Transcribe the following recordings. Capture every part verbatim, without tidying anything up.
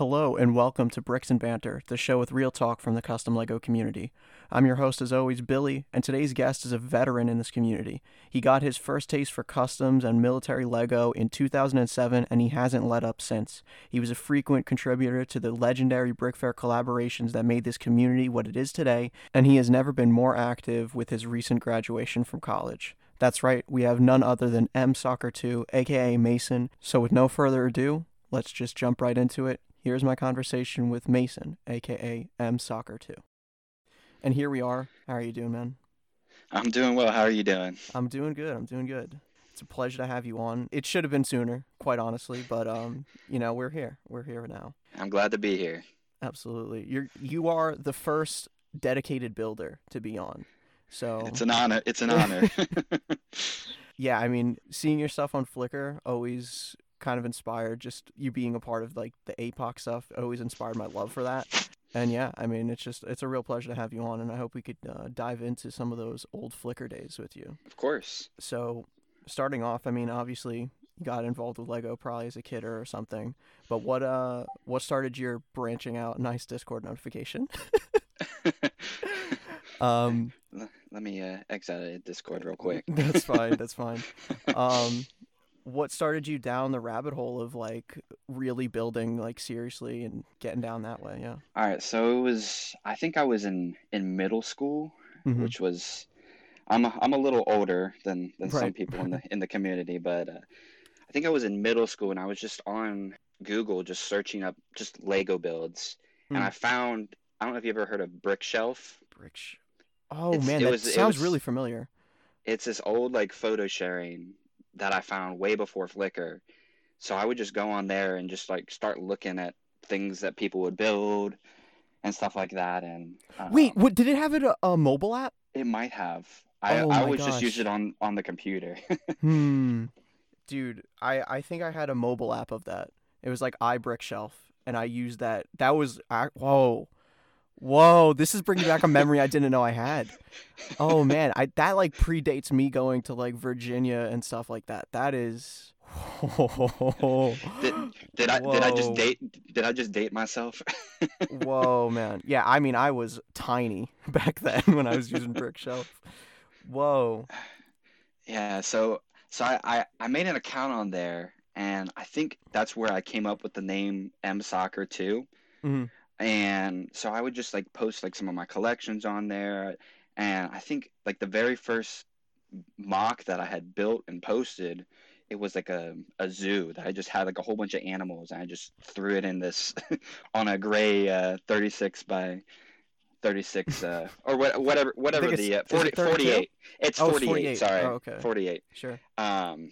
Hello and welcome to Bricks and Banter, the show with real talk from the custom Lego community. I'm your host as always, Billy, and today's guest is a veteran in this community. He got his first taste for customs and military Lego in two thousand seven and he hasn't let up since. He was a frequent contributor to the legendary Brick Fair collaborations that made this community what it is today, and he has never been more active with his recent graduation from college. That's right, we have none other than M Soccer two, aka Mason. So with no further ado, let's just jump right into it. Here's my conversation with Mason, aka M Soccer two. And here we are. How are you doing, man? I'm doing well. How are you doing? I'm doing good. I'm doing good. It's a pleasure to have you on. It should have been sooner, quite honestly, but um, you know, we're here. We're here now. I'm glad to be here. Absolutely. You're you are the first dedicated builder to be on. So It's an honor. It's an honor. yeah, I mean, seeing your stuff on Flickr always kind of inspired. Just you being a part of like the A P O C stuff always inspired my love for that. And yeah, I mean, it's just it's a real pleasure to have you on, and I hope we could uh, dive into some of those old Flickr days with you. Of course. So, starting off, I mean, obviously you got involved with Lego probably as a kid or something. But what uh what started your branching out? Nice Discord notification. um, L- Let me uh, exit Discord real quick. that's fine. That's fine. Um, what started you down the rabbit hole of like really building like seriously and getting down that way? Yeah. All right. So it was. I think I was in in middle school, Mm-hmm. which was. I'm a, I'm a little older than than some Right. people in the in the community, but uh, I think I was in middle school and I was just on Google just searching up just Lego builds, and I Mm. found. I don't know if you ever heard of Brick Shelf. Brick. Sh- oh It's man, it that was it sounds really was familiar. it's this old like photo sharing that I found way before Flickr. So I would just go on there and just like start looking at things that people would build and stuff like that. And Wait, um, what did it have it a, a mobile app? it might have. I Oh I my would just use it gosh. on on the computer. Hmm. Dude, I I think I had a mobile app of that. It was like iBrickshelf, and I used that. That was ac- whoa. Whoa, this is bringing back a memory I didn't know I had. Oh man, I that like predates me going to like Virginia and stuff like that. That is Did did I did I just whoa. date did I just date myself? Whoa, man. Yeah, I mean I was tiny back then when I was using Brickshelf. Whoa. Yeah, so so I, I I made an account on there and I think that's where I came up with the name M Soccer two. Mhm. And so I would just like post like some of my collections on there. And I think like the very first mock that I had built and posted, it was like a, a zoo that I just had like a whole bunch of animals and I just threw it in this on a gray uh, thirty-six by thirty-six uh, or what, whatever I think whatever it's the uh, is forty, it thirty-two? forty-eight. It's Oh, it's forty-eight, forty-eight. Oh, sorry. okay. forty-eight. Sure. Um,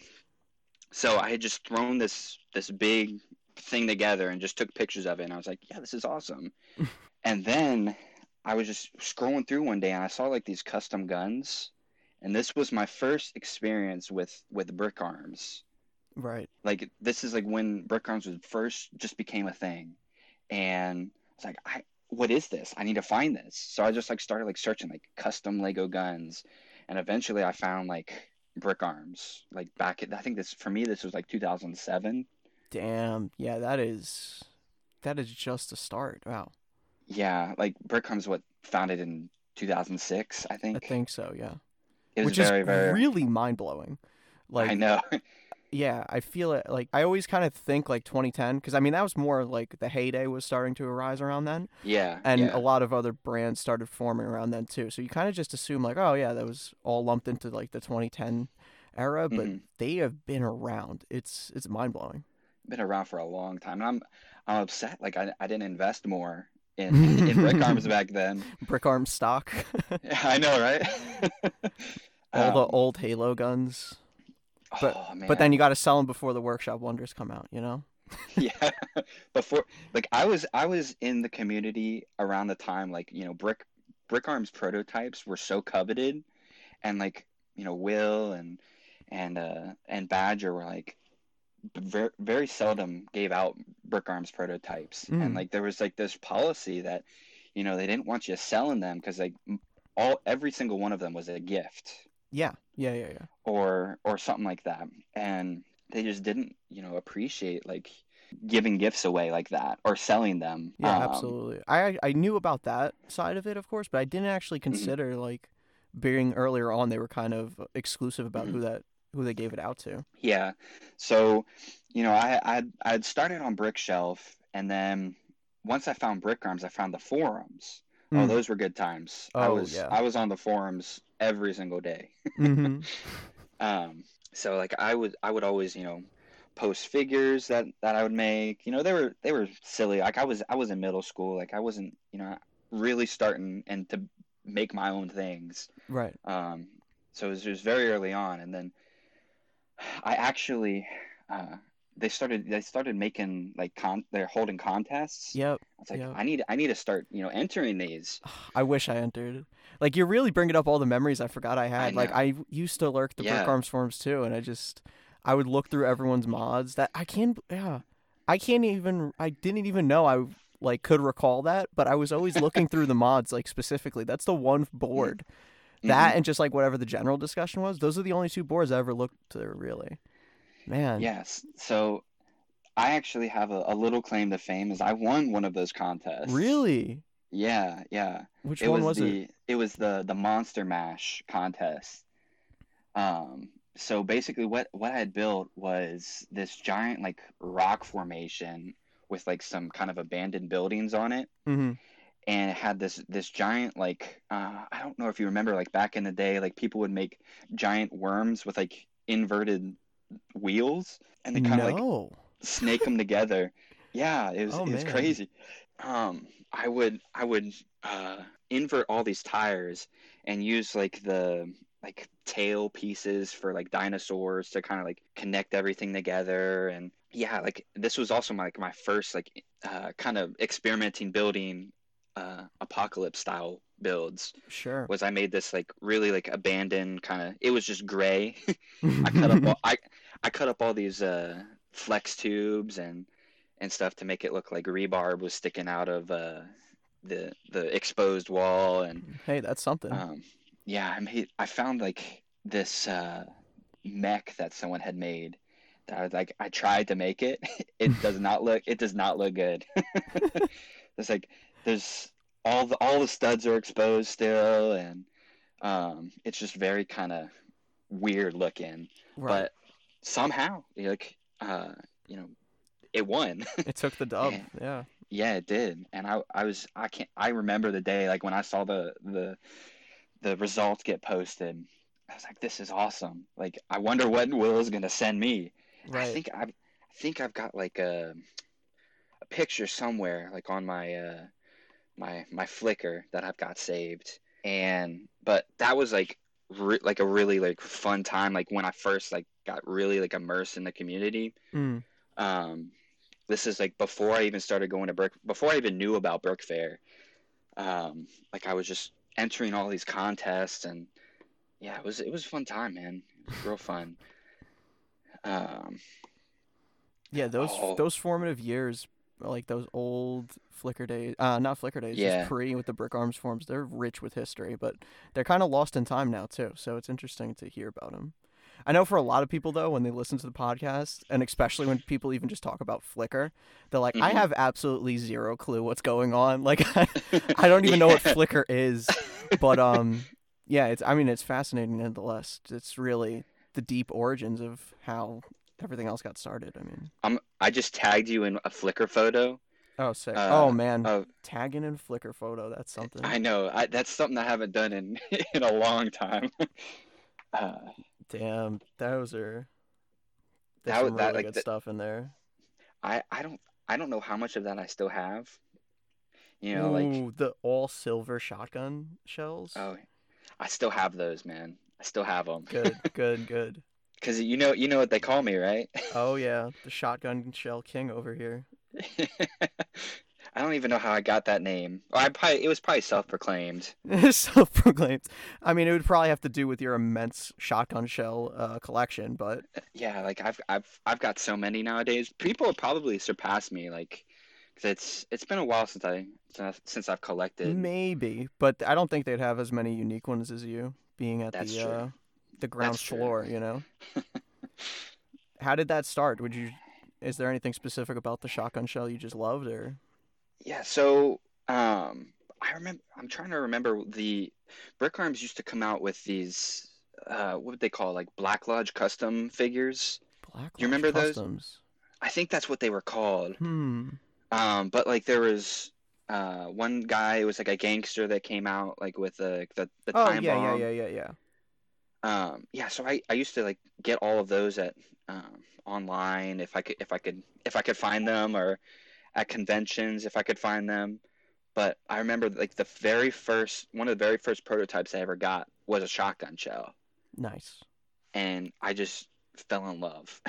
so I had just thrown this this big thing together and just took pictures of it and I was like, yeah, this is awesome. And then I was just scrolling through one day and I saw like these custom guns. And this was my first experience with with brick arms. Right. Like this is like when brick arms was first just became a thing. And I was like, I what is this? I need to find this. So I just like started like searching like custom Lego guns. And eventually I found like brick arms. Like back at I think this for me this was like two thousand seven. Damn. Yeah, that is that is just a start. Wow. Yeah, like brick arms what founded in two thousand six, I I think. think so, yeah. It was Which is very, very, really mind-blowing. I Like, know. yeah, I feel it. Like, I always kind of think like twenty ten, because I mean, that was more like the heyday was starting to arise around then. Yeah, And a yeah. lot of other brands started forming around then too. So you kind of just assume, like, oh, yeah, that was all lumped into like the twenty ten era, but Hmm. they have been around. It's it's mind-blowing. Been around for a long time, and I'm I'm upset. Like I I didn't invest more in in brick arms back then. Brick arm stock. Yeah, I know, right? All the Um, old Halo guns. But oh but then man, you got to sell them before the Workshop Wonders come out, you know? yeah. Before, like I was I was in the community around the time like you know brick brick arms prototypes were so coveted, and like you know Will and and uh and Badger were like very very seldom gave out brick arms prototypes and Mm. like there was like this policy that you know they didn't want you selling them because like all every single one of them was a gift Yeah. Yeah, yeah, or or something like that and they just didn't you know appreciate like giving gifts away like that or selling them. Yeah, Um, absolutely. I I knew about that side of it, of course, but I didn't actually mhm, consider like being earlier on they were kind of exclusive about mhm. who that who they gave it out to. Yeah. So, you know, I I'd, I'd started on Brickshelf, and then once I found Brickarms, I found the forums. Oh, Mm. those were good times. I Oh was yeah. I was on the forums every single day. Mhm. Um, so like I would I would always, you know, post figures that that I would make. You know, they were they were silly. Like I was I was in middle school. Like I wasn't, you know, really starting and to make my own things. Right. Um, so it was, it was very early on, and then I actually uh, they started they started making like con they're holding contests. Yep. I was like, Yep. I need I need to start, you know, entering these. I wish I entered. Like you're really bringing up all the memories I forgot I I had. Like know. I used to lurk the Brick Yeah. Arms forums too, and I just I would look through everyone's mods. That I can't. Yeah, I can't even. I didn't even know I like could recall that, but I was always looking through the mods like specifically. That's the one Mm-hmm. board. Mm-hmm. That and just like whatever the general discussion was. Those are the only two boards I ever looked through. Really, man. Yes. So I actually have a, a little claim to fame is I won one of those contests. Really, Yeah, yeah. which It one was was it? the it was the the Monster Mash contest. Um, so basically what what I had built was this giant like rock formation with like some kind of abandoned buildings on it, Mm-hmm. and it had this this giant like uh I don't know if you remember like back in the day like people would make giant worms with like inverted wheels, and they kind of like No. snake them together. Yeah, it was Oh it was man. crazy. Um, I would I would uh, invert all these tires and use like the like tail pieces for like dinosaurs to kind of like connect everything together. And yeah, like this was also my like my first like uh, kind of experimenting building uh, apocalypse style builds. Sure. Was I made this like really like abandoned kind of, it was just gray. I cut up all I I cut up all these uh flex tubes and and stuff to make it look like rebarb was sticking out of uh the the exposed wall. And Hey, that's something. um yeah, I made I found like this uh mech that someone had made that I was like I tried to make it. It does not look it does not look good. It's like there's all the all the studs are exposed still, and um it's just very kind of weird looking, Right. but somehow like uh you know it won. It took the dub. And Yeah. yeah, it did. And I I was I can't I remember the day like when I saw the the the results get posted. I was like, this is awesome. Like I wonder what Will is gonna send me. I Right. think I I think I've got like a a picture somewhere like on my uh my my Flickr that I've got saved. And but that was like re- like a really like fun time like when I first like got really like immersed in the community. Mm. Um, this is like before I even started going to Brick, before I even knew about Brick Fair. Um, like I was just entering all these contests, and yeah, it was it was a fun time, man. It was real fun. Um, Yeah, those oh those formative years, like those old Flickr days, uh, not Flickr days, just yeah, pre with the Brick Arms forums. They're rich with history, but they're kind of lost in time now too. So it's interesting to hear about them. I know for a lot of people though, when they listen to the podcast, and especially when people even just talk about Flickr, they're like, "I hmm have absolutely zero clue what's going on. Like, I, I don't even know what yeah. Flickr is." But um, yeah, it's. I mean, it's fascinating nonetheless. It's really the deep origins of how everything else got started. I mean. I'm I just tagged you in a Flickr photo. Oh, sick. Oh Uh, man, of tagging in Flickr photo. That's something. I know I, that's something I haven't done in in a long time. Uh, Damn, those are there's that some was that really like good the, stuff in there. I I don't I don't know how much of that I still have. You know, like Ooh, the all silver shotgun shells. oh, I still have those, man. I still have them. Good, good, good. Because you know you know what they call me, right? Oh yeah, the shotgun shell king over here. I don't even know how I got that name. Or I probably it was probably self-proclaimed. Self-proclaimed. I mean, it would probably have to do with your immense shotgun shell uh, collection, but Yeah, like I've I've I've got so many nowadays. People will probably surpass me, like, 'cause it's it's been a while since I since since I've collected. maybe. But I don't think they'd have as many unique ones as you, being at That's the true. uh, the ground That's true. floor. You know. How did that start? Would you Is there anything specific about the shotgun shell you just loved, or? Yeah, so um, I remember. I'm trying to remember the Brick Arms used to come out with these. Uh, what would they call like Black Lodge custom figures? Black Do you Lodge remember those? Customs. I think that's what they were called. Hmm. Um, but like there was uh one guy. It was like a gangster that came out like with the the, the Oh time yeah, yeah, bomb. yeah, yeah, yeah. Um, yeah, so I, I used to like get all of those at um, online if I could if I could if I could find them, or at conventions if I could find them. But I remember like the very first one of the very first prototypes I ever got was a shotgun shell, Nice. and I just fell in love.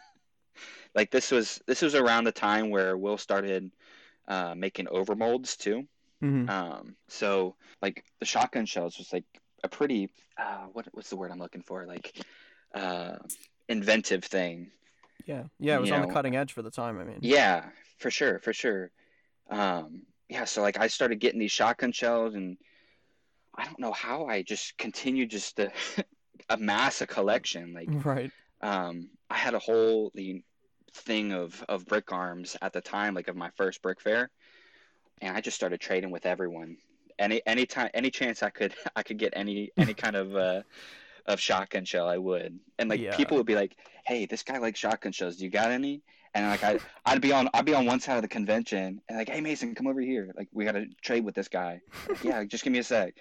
Like this was this was around the time where Will started uh, making overmolds too. Hmm. Um, so like the shotgun shells was like a pretty uh, what what's the word I'm looking for? Like uh, inventive thing, Yeah, yeah. It was you on the know? cutting edge for the time. I mean. Yeah, for sure, for sure. Um, yeah, so like I started getting these shotgun shells, and I don't know how I just continued just to amass a collection. Like Right. um, I had a whole the thing of of brick arms at the time, like of my first brick fair, and I just started trading with everyone. Any any time any chance I could I could get any any kind of uh of shotgun shell I would. And like Yeah. people would be like, "Hey, this guy likes shotgun shells. Do you got any?" And like I I'd be on I'd be on one side of the convention and like, "Hey Mason, come over here. Like we got to trade with this guy." Like, yeah, just give me a sec.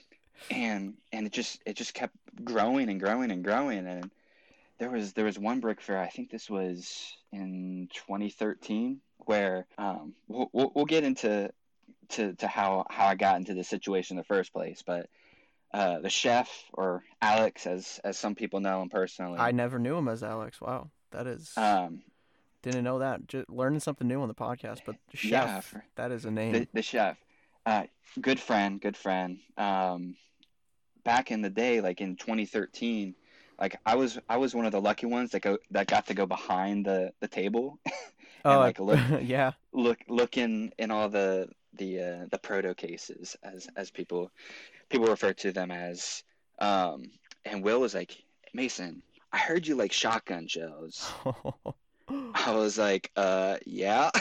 And and it just it just kept growing and growing and growing. And there was there was one brick fair. I think this was in twenty thirteen, where um we'll, we'll, we'll get into to, to how, how I got into this situation in the first place. But uh, the chef, or Alex, as as some people know him I personally, never knew him as Alex. Wow, that is um, didn't know that. Just learning something new on the podcast. But yeah, chef, for, that is a the name. the chef, uh, good friend, good friend. Um, back in the day, like in twenty thirteen, like I was I was one of the lucky ones that go that got to go behind the the table and Oh, like look yeah. look look in in all the the uh, the proto cases, as as people people refer to them as. Um, and Will was like, "Mason, I heard you like shotgun shells." I was like, "Uh, yeah."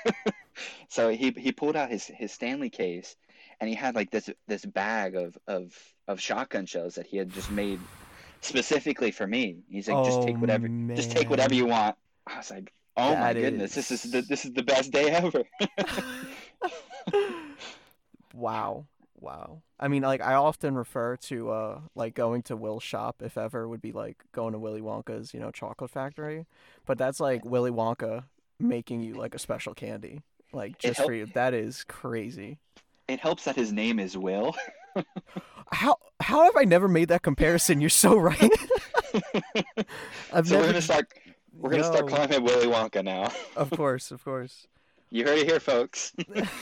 So he he pulled out his his Stanley case, and he had like this this bag of of of shotgun shells that he had just made specifically for me. He's like, "Just Oh take whatever, just take whatever man, you want." I was like, "Oh my that goodness, this is the is. this is the best day ever." Wow. Wow. I mean, like I often refer to uh like going to Will's shop, if ever, would be like going to Willy Wonka's, you know, chocolate factory. But that's like Willy Wonka making you like a special candy. Like It just for help you. That is crazy. it helps that his name is Will. How how have I never made that comparison? You're so right. I've So we're never gonna start we're gonna start yo. calling him Willy Wonka now. Of course, of course. You heard it here, folks.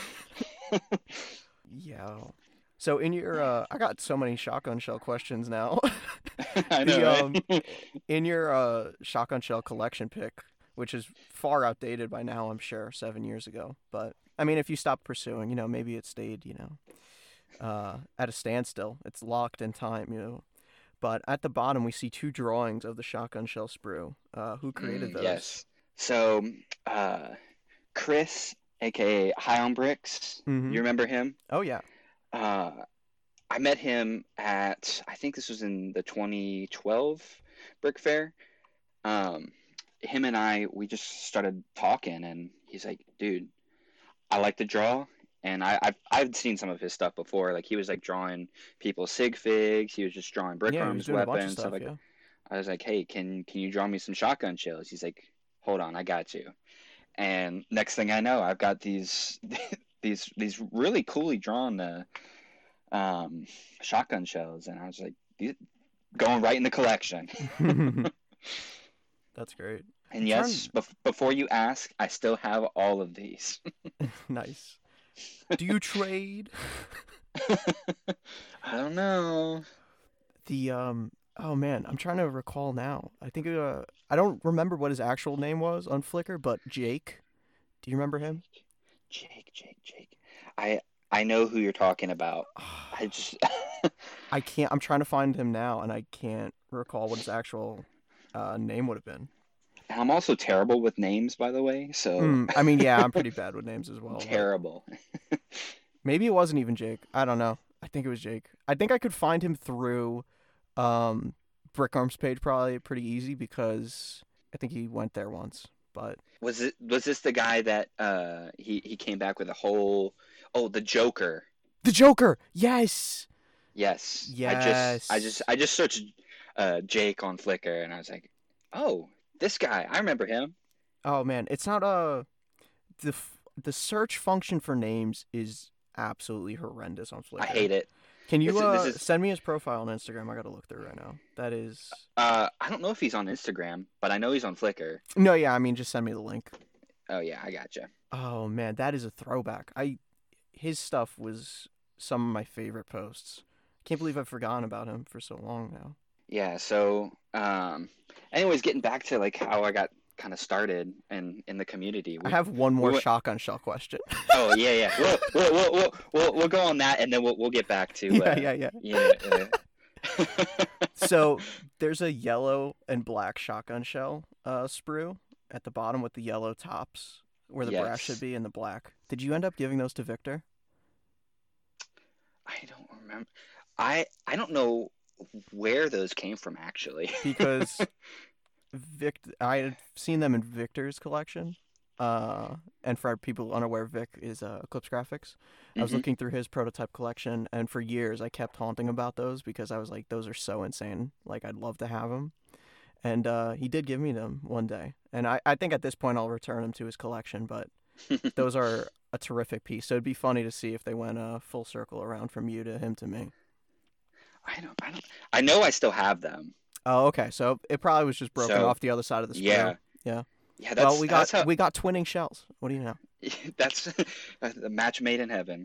Yo. So in your uh I got so many shotgun shell questions now. I The know, um right? in your uh shotgun shell collection pick, which is far outdated by now, I'm sure, seven years ago. But I mean, if you stop pursuing, you know, maybe it stayed, you know, uh, at a standstill. It's locked in time, you know. But at the bottom, we see two drawings of the shotgun shell sprue. Uh, who created Mm, those? yes. So, uh, Chris, aka High on Bricks, Mm-hmm. you remember him? Oh yeah. Uh, I met him at, I think this was in the twenty twelve Brick Fair. Um, him and I, we just started talking, and he's like, "Dude, I like to draw." And I, I've I've seen some of his stuff before. Like he was like drawing people's sig figs. He was just drawing brick Yeah, he was arms, doing a bunch of weapons, stuff stuff. like. Yeah. I was like, "Hey, can can you draw me some shotgun shells?" He's like, "Hold on, I got you." And next thing I know, I've got these these these really coolly drawn uh, um, shotgun shells, and I was like, "These going right in the collection." That's great. I'm And trying. yes, bef- before you ask, I still have all of these. Nice. Do you trade? I don't know. The um. Oh man, I'm trying to recall now. I think uh, I don't remember what his actual name was on Flickr, but Jake. Do you remember him? Jake, Jake, Jake. I I know who you're talking about. I just I can't. I'm trying to find him now, and I can't recall what his actual uh, name would have been. And I'm also terrible with names, by the way. So Mm, I mean, yeah, I'm pretty bad with names as well, but terrible. maybe it wasn't even Jake. I don't know. I think it was Jake. I think I could find him through um, Brick Arms page probably pretty easy because I think he went there once. But Was it was this the guy that uh he he came back with a whole oh the Joker? the Joker, yes, Yes. I just I just yes. I just searched uh Jake on Flickr and I was like, "Oh, this guy. I remember him." Oh man, it's not uh the f- the search function for names is absolutely horrendous on I Flickr. hate it. Can This you is this uh is send me his profile on Instagram? I gotta look through right now. That is uh I don't know if he's on Instagram, but I know he's on Flickr. no, yeah. I mean, just send me the link. Oh yeah, I gotcha. Oh man, that is a throwback. I his stuff was some of my favorite posts. Can't believe I've forgotten about him for so long now. Yeah, so um anyways, getting back to like how I got kind of started in in the community. I We have one we more went shotgun shell question. Oh, yeah, yeah. We'll we'll we'll we'll we'll, we'll go on that and then we'll we'll get back to yeah, uh yeah, yeah. yeah, uh, So there's a yellow and black shotgun shell uh, sprue at the bottom with the yellow tops where the brass should Yes. be and the black. Did you end up giving those to Victor? I don't remember. I I don't know where those came from actually. Because Vic, I had seen them in Victor's collection. Uh, and for people unaware, Vic is uh, Eclipse Graphics. I was hmm looking through his prototype collection, and for years I kept haunting about those because I was like, those are so insane. Like, I'd love to have them. And uh, he did give me them one day. And I, I think at this point I'll return them to his collection, but those are a terrific piece. So it'd be funny to see if they went uh, full circle around from you to him to me. I don't I don't I know I still have them. Oh, okay. So it probably was just broken So, off the other side of the sprue. yeah. Yeah. Yeah, Well, that's we got that's how we got twinning shells. What do you know? that's the match made in heaven.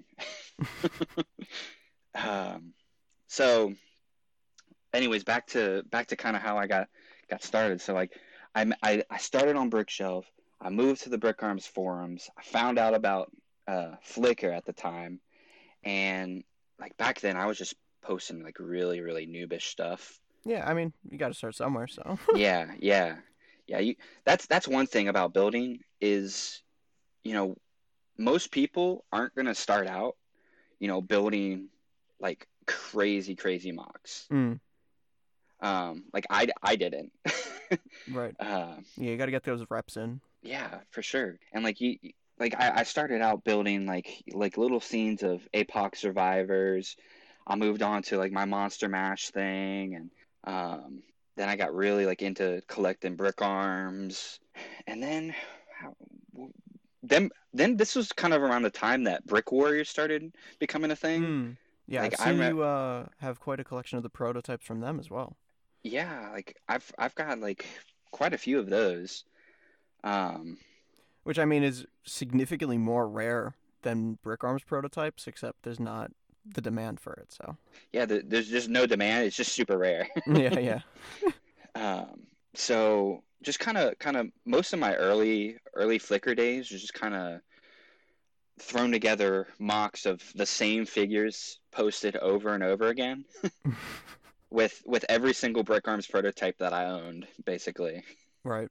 Um so anyways, back to back to kind of how I got got started. So like I I I started on Brickshelf. I moved to the Brick Arms forums. I found out about uh, Flickr at the time, and like back then, I was just posting like really really noobish stuff. Yeah, I mean, you got to start somewhere. So Yeah, yeah, yeah. You that's that's one thing about building is you know most people aren't gonna start out you know building like crazy crazy mocks. mm, Um, like I I didn't. right. uh, Yeah, you got to get those reps in. Yeah, for sure. And like you, like I, I started out building like like little scenes of A P O C survivors. I moved on to like my Monster Mash thing, and um, then I got really like into collecting brick arms, and then how, then then this was kind of around the time that Brick Warriors started becoming a thing. Mm. Yeah, I've Like I seen remember, you uh, have quite a collection of the prototypes from them as well. yeah, like I've I've got like quite a few of those. Um, Which I mean is significantly more rare than Brick Arms prototypes, except there's not the demand for it. So yeah, the, there's just no demand. It's just super rare. yeah, yeah. Um, so just kind of, kind of, most of my early, early Flickr days was just kind of thrown together mocks of the same figures posted over and over again with with every single Brick Arms prototype that I owned, basically. Right.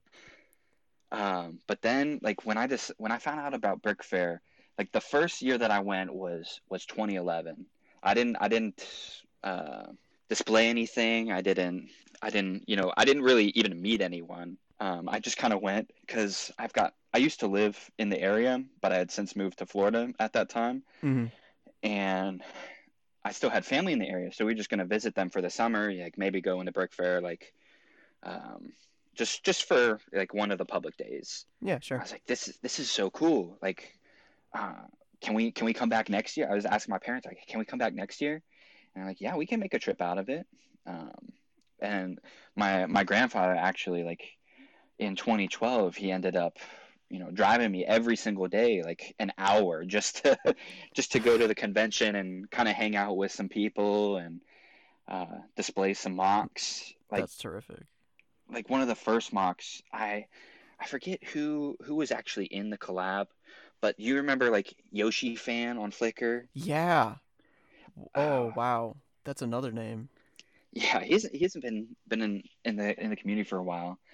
Um, but then, like when I just when I found out about Brick Fair, like the first year that I went was was twenty eleven. I didn't I didn't uh, display anything. I didn't I didn't you know I didn't really even meet anyone. Um, I just kind of went because I've got I used to live in the area, but I had since moved to Florida at that time, Mm-hmm. and I still had family in the area, so we were just gonna visit them for the summer, like maybe go into Brick Fair, like um, just just for like one of the public days. Yeah, I sure. was like, this is this is so cool. Like, uh, can we can we come back next year? I was asking my parents, like, can we come back next year? And they're like, yeah, we can make a trip out of it. Um, and my my grandfather actually, like in twenty twelve, he ended up, you know, driving me every single day, like an hour, just to just to go to the convention and kind of hang out with some people and uh, display some mocks. Like That's terrific. like one of the first mocks, I I forget who who was actually in the collab, but you remember like Yoshi Fan on Flickr? Yeah. Oh, Oh, wow. That's another name. yeah, he's he hasn't been been in, in the in the community for a while.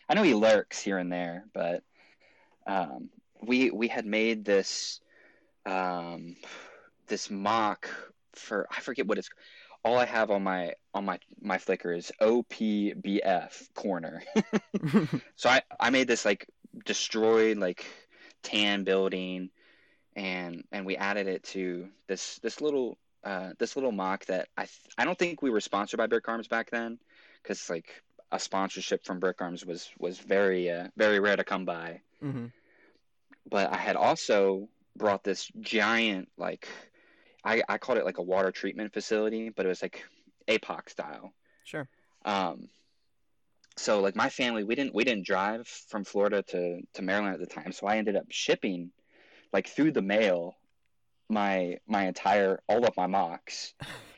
I know he lurks here and there, but um, we we had made this um, this mock for I forget what it's. All I have on my on my my Flickr is O P B F corner. So I I made this like destroyed like tan building, and and we added it to this this little uh this little mock that I th- I don't think we were sponsored by Brick Arms back then, because like a sponsorship from Brick Arms was was very uh, very rare to come by. hmm But I had also brought this giant like I I called it like a water treatment facility, but it was like A P O C style. Sure. Um, so like my family, we didn't we didn't drive from Florida to to Maryland at the time, so I ended up shipping like through the mail my my entire all of my mocks.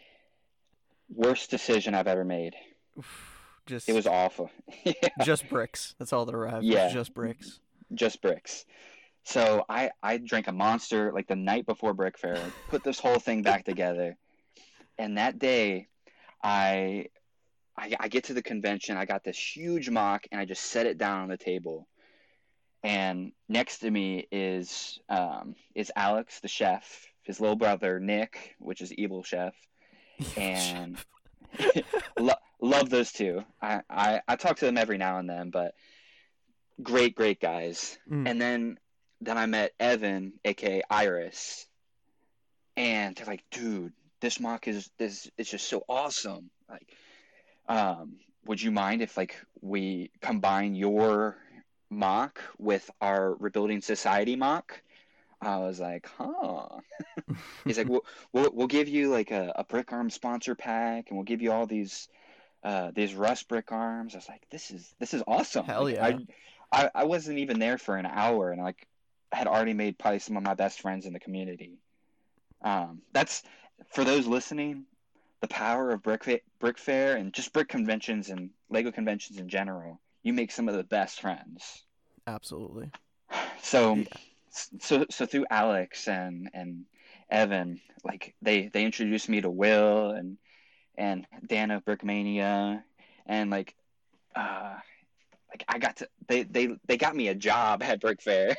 Worst decision I've ever made. Just It was awful. Yeah, just bricks. That's all that arrived. yeah, Was just bricks. just bricks. So I I drank a Monster like the night before Brick Fair, put this whole thing back together, and that day I I, I get to the convention. I got this huge mock, and I just set it down on the table. And next to me is um, is Alex, the chef, his little brother Nick, which is Evil Chef, and lo- love those two. I, I I talk to them every now and then, but great great guys. Mm. And then then I met Evan, aka Iris, and they're like, dude, this mock is this it's just so awesome. Like, um, would you mind if like we combine your mock with our Rebuilding Society mock? I was like, huh. He's like, we'll, we'll we'll give you like a, a Brick Arm sponsor pack, and we'll give you all these uh these Rust Brick Arms. I was like, this is this is awesome. Hell Like, yeah. I, I I wasn't even there for an hour, and like had already made probably some of my best friends in the community. Um, that's for those listening. The power of brick fa- brick fair and just brick conventions and Lego conventions in general. You make some of the best friends. Absolutely. So, Yeah. so, so through Alex and and Evan, like they they introduced me to Will and and Dan of Brickmania, and like uh like I got to they they they got me a job at Brick Fair.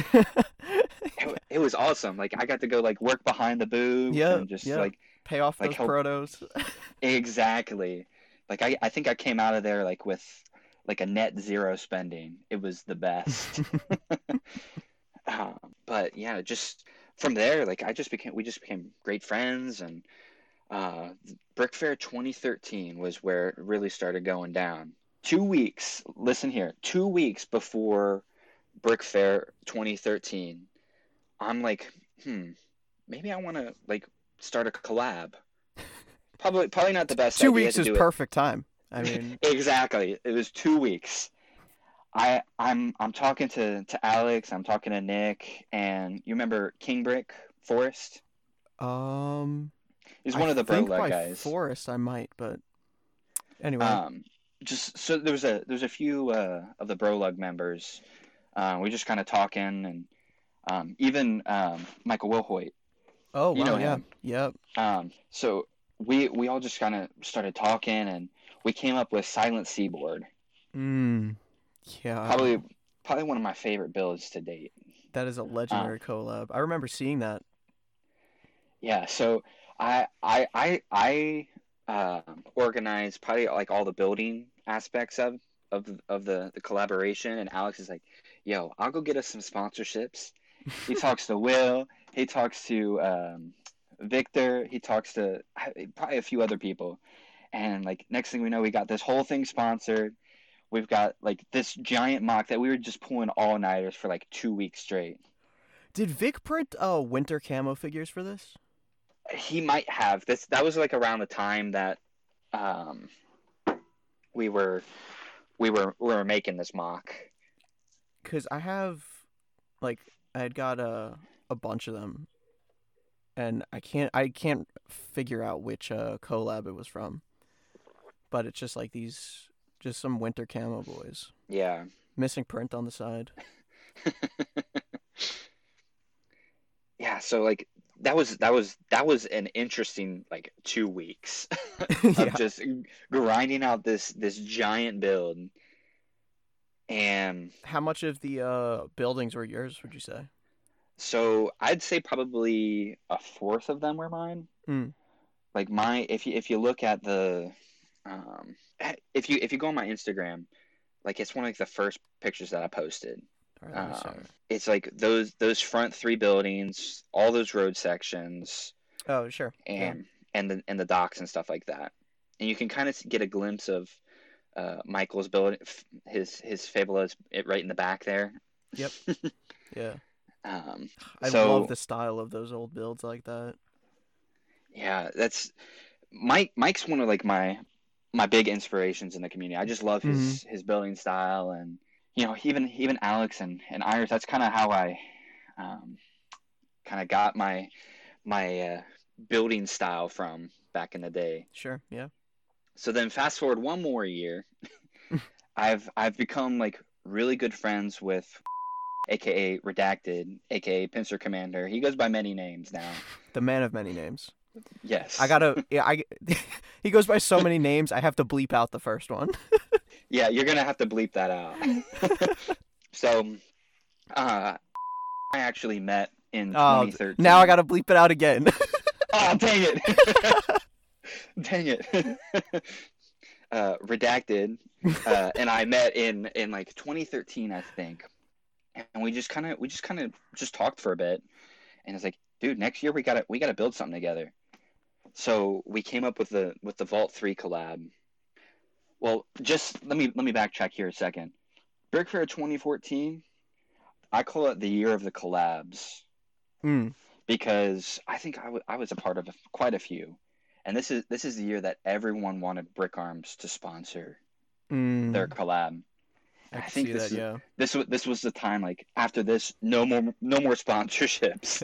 it, it was awesome. Like I got to go like work behind the booth Yep. and just Yep. like Pay off like those help protos. exactly. Like I I think I came out of there like with like a net zero spending. It was the best. Um, but yeah, just from there, like I just became, we just became great friends, and uh, Brick Fair twenty thirteen was where it really started going down. Two weeks, listen here, two weeks before Brick Fair twenty thirteen, I'm like, hmm, maybe I want to like start a collab. Probably, probably not the best Two idea weeks to is do perfect time. I mean, it. Exactly, it was two weeks. I I'm I'm talking to, to Alex, I'm talking to Nick, and you remember King Brick Forrest? um, He's I one of the think Brolug by guys. Forest I might, but anyway. Um, just so there was a there's a few uh, of the Brolug members. Uh, we just kind of talking, and um, even um, Michael Wilhoit, Oh you wow, know yeah, him. yep. Um, so we we all just kind of started talking, and we came up with Silent Seaboard. Mm, yeah. Probably probably one of my favorite builds to date. That is a Um, legendary collab. I remember seeing that. Yeah, so I I I I uh, organize probably like all the building aspects of of of the the collaboration, and Alex is like, "Yo, I'll go get us some sponsorships." He talks to Will, he talks to um, Victor, he talks to probably a few other people, and like next thing we know, we got this whole thing sponsored. We've got like this giant mock that we were just pulling all nighters for like two weeks straight. Did Vic print uh winter camo figures for this? He might have this. That was like around the time that um, we were we were we were making this mock. Cause I have, like, I had got a a bunch of them, and I can't I can't figure out which uh collab it was from, but it's just like these, just some winter camo boys. Yeah. Missing print on the side. Yeah. So like that was that was that was an interesting like two weeks of Yeah. just grinding out this this giant build. And How much of the uh, buildings were yours, would you say? so I'd say probably a fourth of them were mine. Mm. Like my, if you if you look at the, um, if you if you go on my Instagram, like it's one of like the first pictures that I posted. All right, let me see. Um, it's like those those front three buildings, all those road sections, Oh, sure. and Yeah. and the and the docks and stuff like that. And you can kind of get a glimpse of uh, Michael's building, his his Fabulo's it right in the back there. Yep. Yeah. Um, I so love the style of those old builds like that. yeah, that's Mike. Mike's one of like my my big inspirations in the community. I just love his Mhm. his building style, and you know, even even Alex and and Iris. That's kind of how I um, kind of got my my uh, building style from back in the day. Sure. Yeah. So then fast forward one more year, I've I've become like really good friends with aka Redacted, aka Pincer Commander. He goes by many names now. The man of many names. Yes. I gotta. Yeah. I. He goes by so many names. I have to bleep out the first one. Yeah, you're gonna have to bleep that out. So, uh, I actually met in Oh, twenty thirteen. now I gotta bleep it out again. Oh, dang it! Dang it! uh, Redacted, uh, and I met in in like twenty thirteen, I think, and we just kind of we just kind of just talked for a bit, and it's like, dude, next year we gotta we gotta build something together. So we came up with the with the Vault three collab. Well, just let me let me backtrack here a second. Brick Fair twenty fourteen, I call it the year of the collabs Mm. because I think I, w- I was a part of a, quite a few, and this is this is the year that everyone wanted Brick Arms to sponsor Mm. their collab. I I can think see this that. is Yeah. this was this was the time like after this no more no more sponsorships.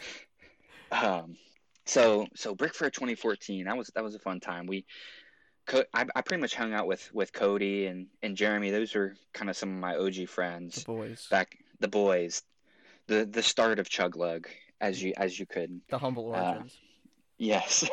um, so so Brick Fair twenty fourteen, that was that was a fun time. We I, I pretty much hung out with, with Cody and, and Jeremy. Those were kind of some of my O G The friends boys. back, the boys, the the start of Chuglug, as you as you could. The humble Uh, origins. yes.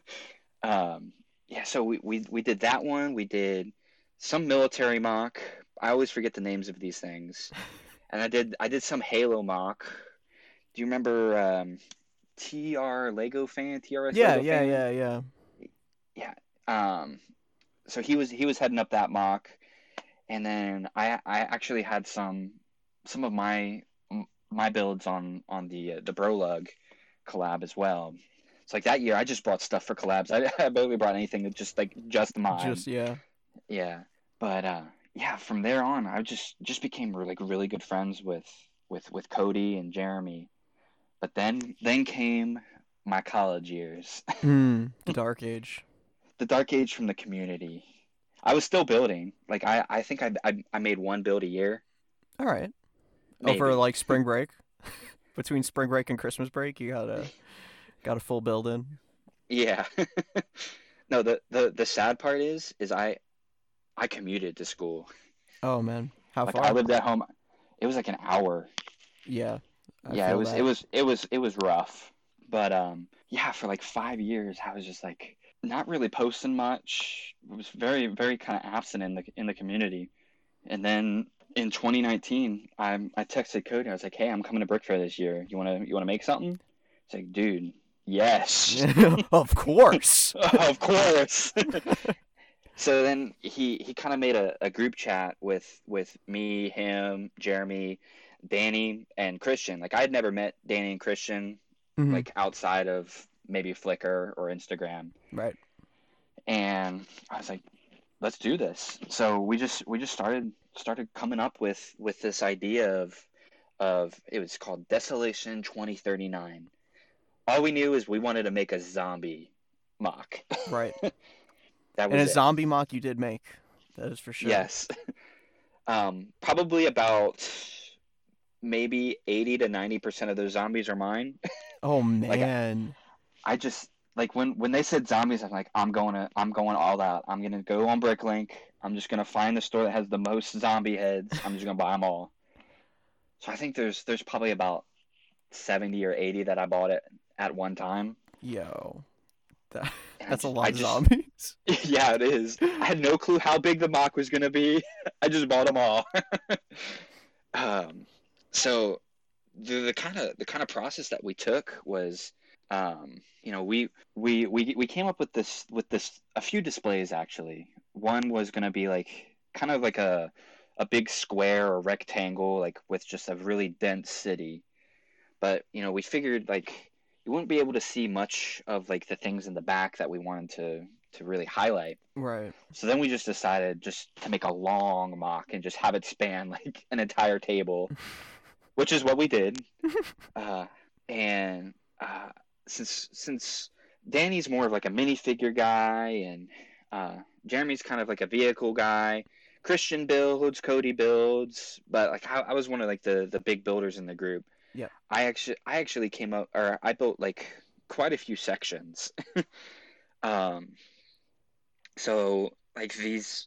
um, yeah. So we, we we did that one. We did some military mock. I always forget the names of these things. And I did I did some Halo mock. Do you remember um, T R Lego fan? T R S Yeah. Lego Yeah. fan? Yeah. Yeah. Yeah. Um, so he was he was heading up that mock, and then I I actually had some some of my my builds on on the uh, the Brolug collab as well. It's like that year I just brought stuff for collabs. I, I barely brought anything that just like just mine. Just yeah. Yeah, but uh, yeah, from there on I just just became like really good friends with with with Cody and Jeremy. But then then came my college years. Mm. The dark age. The dark age from the community. I was still building. Like I, I think I, I, I made one build a year. All right. Maybe. Over like spring break. Between spring break and Christmas break, you got a got a full build in. Yeah. No, the, the the sad part is is I I commuted to school. Oh man, how Like far? I lived at home. It was like an hour. Yeah. I Yeah, it feel was that. it was it was it was rough. But um yeah, for like five years I was just like not really posting much. I was very very kind of absent in the in the community. And then in twenty nineteen, I I texted Cody. I was like, "Hey, I'm coming to Brick Fair this year. You wanna you wanna make something?" He's like, "Dude, yes, Of course. of course." So then he he kind of made a, a group chat with with me, him, Jeremy, Danny, and Christian. Like I had never met Danny and Christian Mhm. like outside of maybe Flickr or Instagram. Right. And I was like, let's do this. So we just we just started started coming up with with this idea of of it was called Desolation twenty thirty-nine. All we knew is we wanted to make a zombie mock. Right. That And was a it. zombie mock you did make. That is for sure. Yes. Um, probably about maybe eighty to ninety percent of those zombies are mine. Oh Like I, man. I just like when when they said zombies, I'm like, I'm going to I'm going all out. I'm gonna go on Bricklink. I'm just gonna find the store that has the most zombie heads. I'm just gonna buy them all. So I think there's there's probably about seventy or eighty that I bought it at one time. Yo. That, And I that's a just, lot I of just, zombies. yeah, it is. I had no clue how big the mock was gonna be. I just bought them all. um, so the the kind of the kind of process that we took was, um, you know, we we we we came up with this with this a few displays actually. One was gonna be like kind of like a a big square or rectangle, like with just a really dense city. But you know, we figured like you wouldn't be able to see much of like the things in the back that we wanted to to really highlight. Right. So then we just decided just to make a long mock and just have it span like an entire table, which is what we did. Uh, and uh, since since Danny's more of like a minifigure guy, and uh, Jeremy's kind of like a vehicle guy. Christian builds, Cody builds, but like I, I was one of like the the big builders in the group. Yep. I actually I actually came up or I built like quite a few sections. um, so like these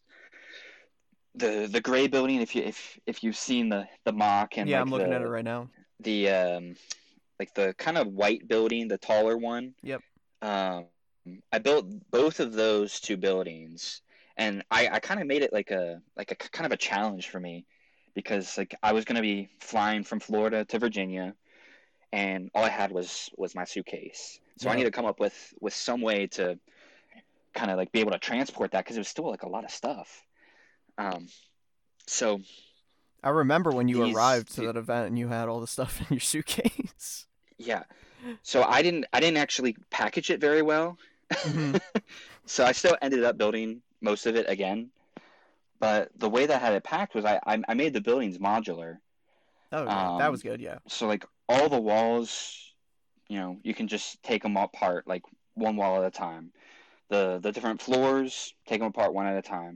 the the gray building, if you if if you've seen the the mock, and Yeah, like I'm looking at it the right now. the um like the kind of white building, the taller one. Yep. Um, I built both of those two buildings, and I, I kind of made it like a like a kind of a challenge for me, because like I was gonna be flying from Florida to Virginia, and all I had was was my suitcase. So I Yeah. need to come up with with some way to kind of like be able to transport that, because it was still like a lot of stuff. Um, so I remember when you these, arrived to that event and you had all the stuff in your suitcase. yeah. So I didn't I didn't actually package it very well. Mm-hmm. So I still ended up building most of it again. But the way that I had it packed was I I, I made the buildings modular. Oh, okay. That Um, was good. Yeah. so like all the walls, you know, you can just take them apart like one wall at a time. The the different floors, take them apart one at a time.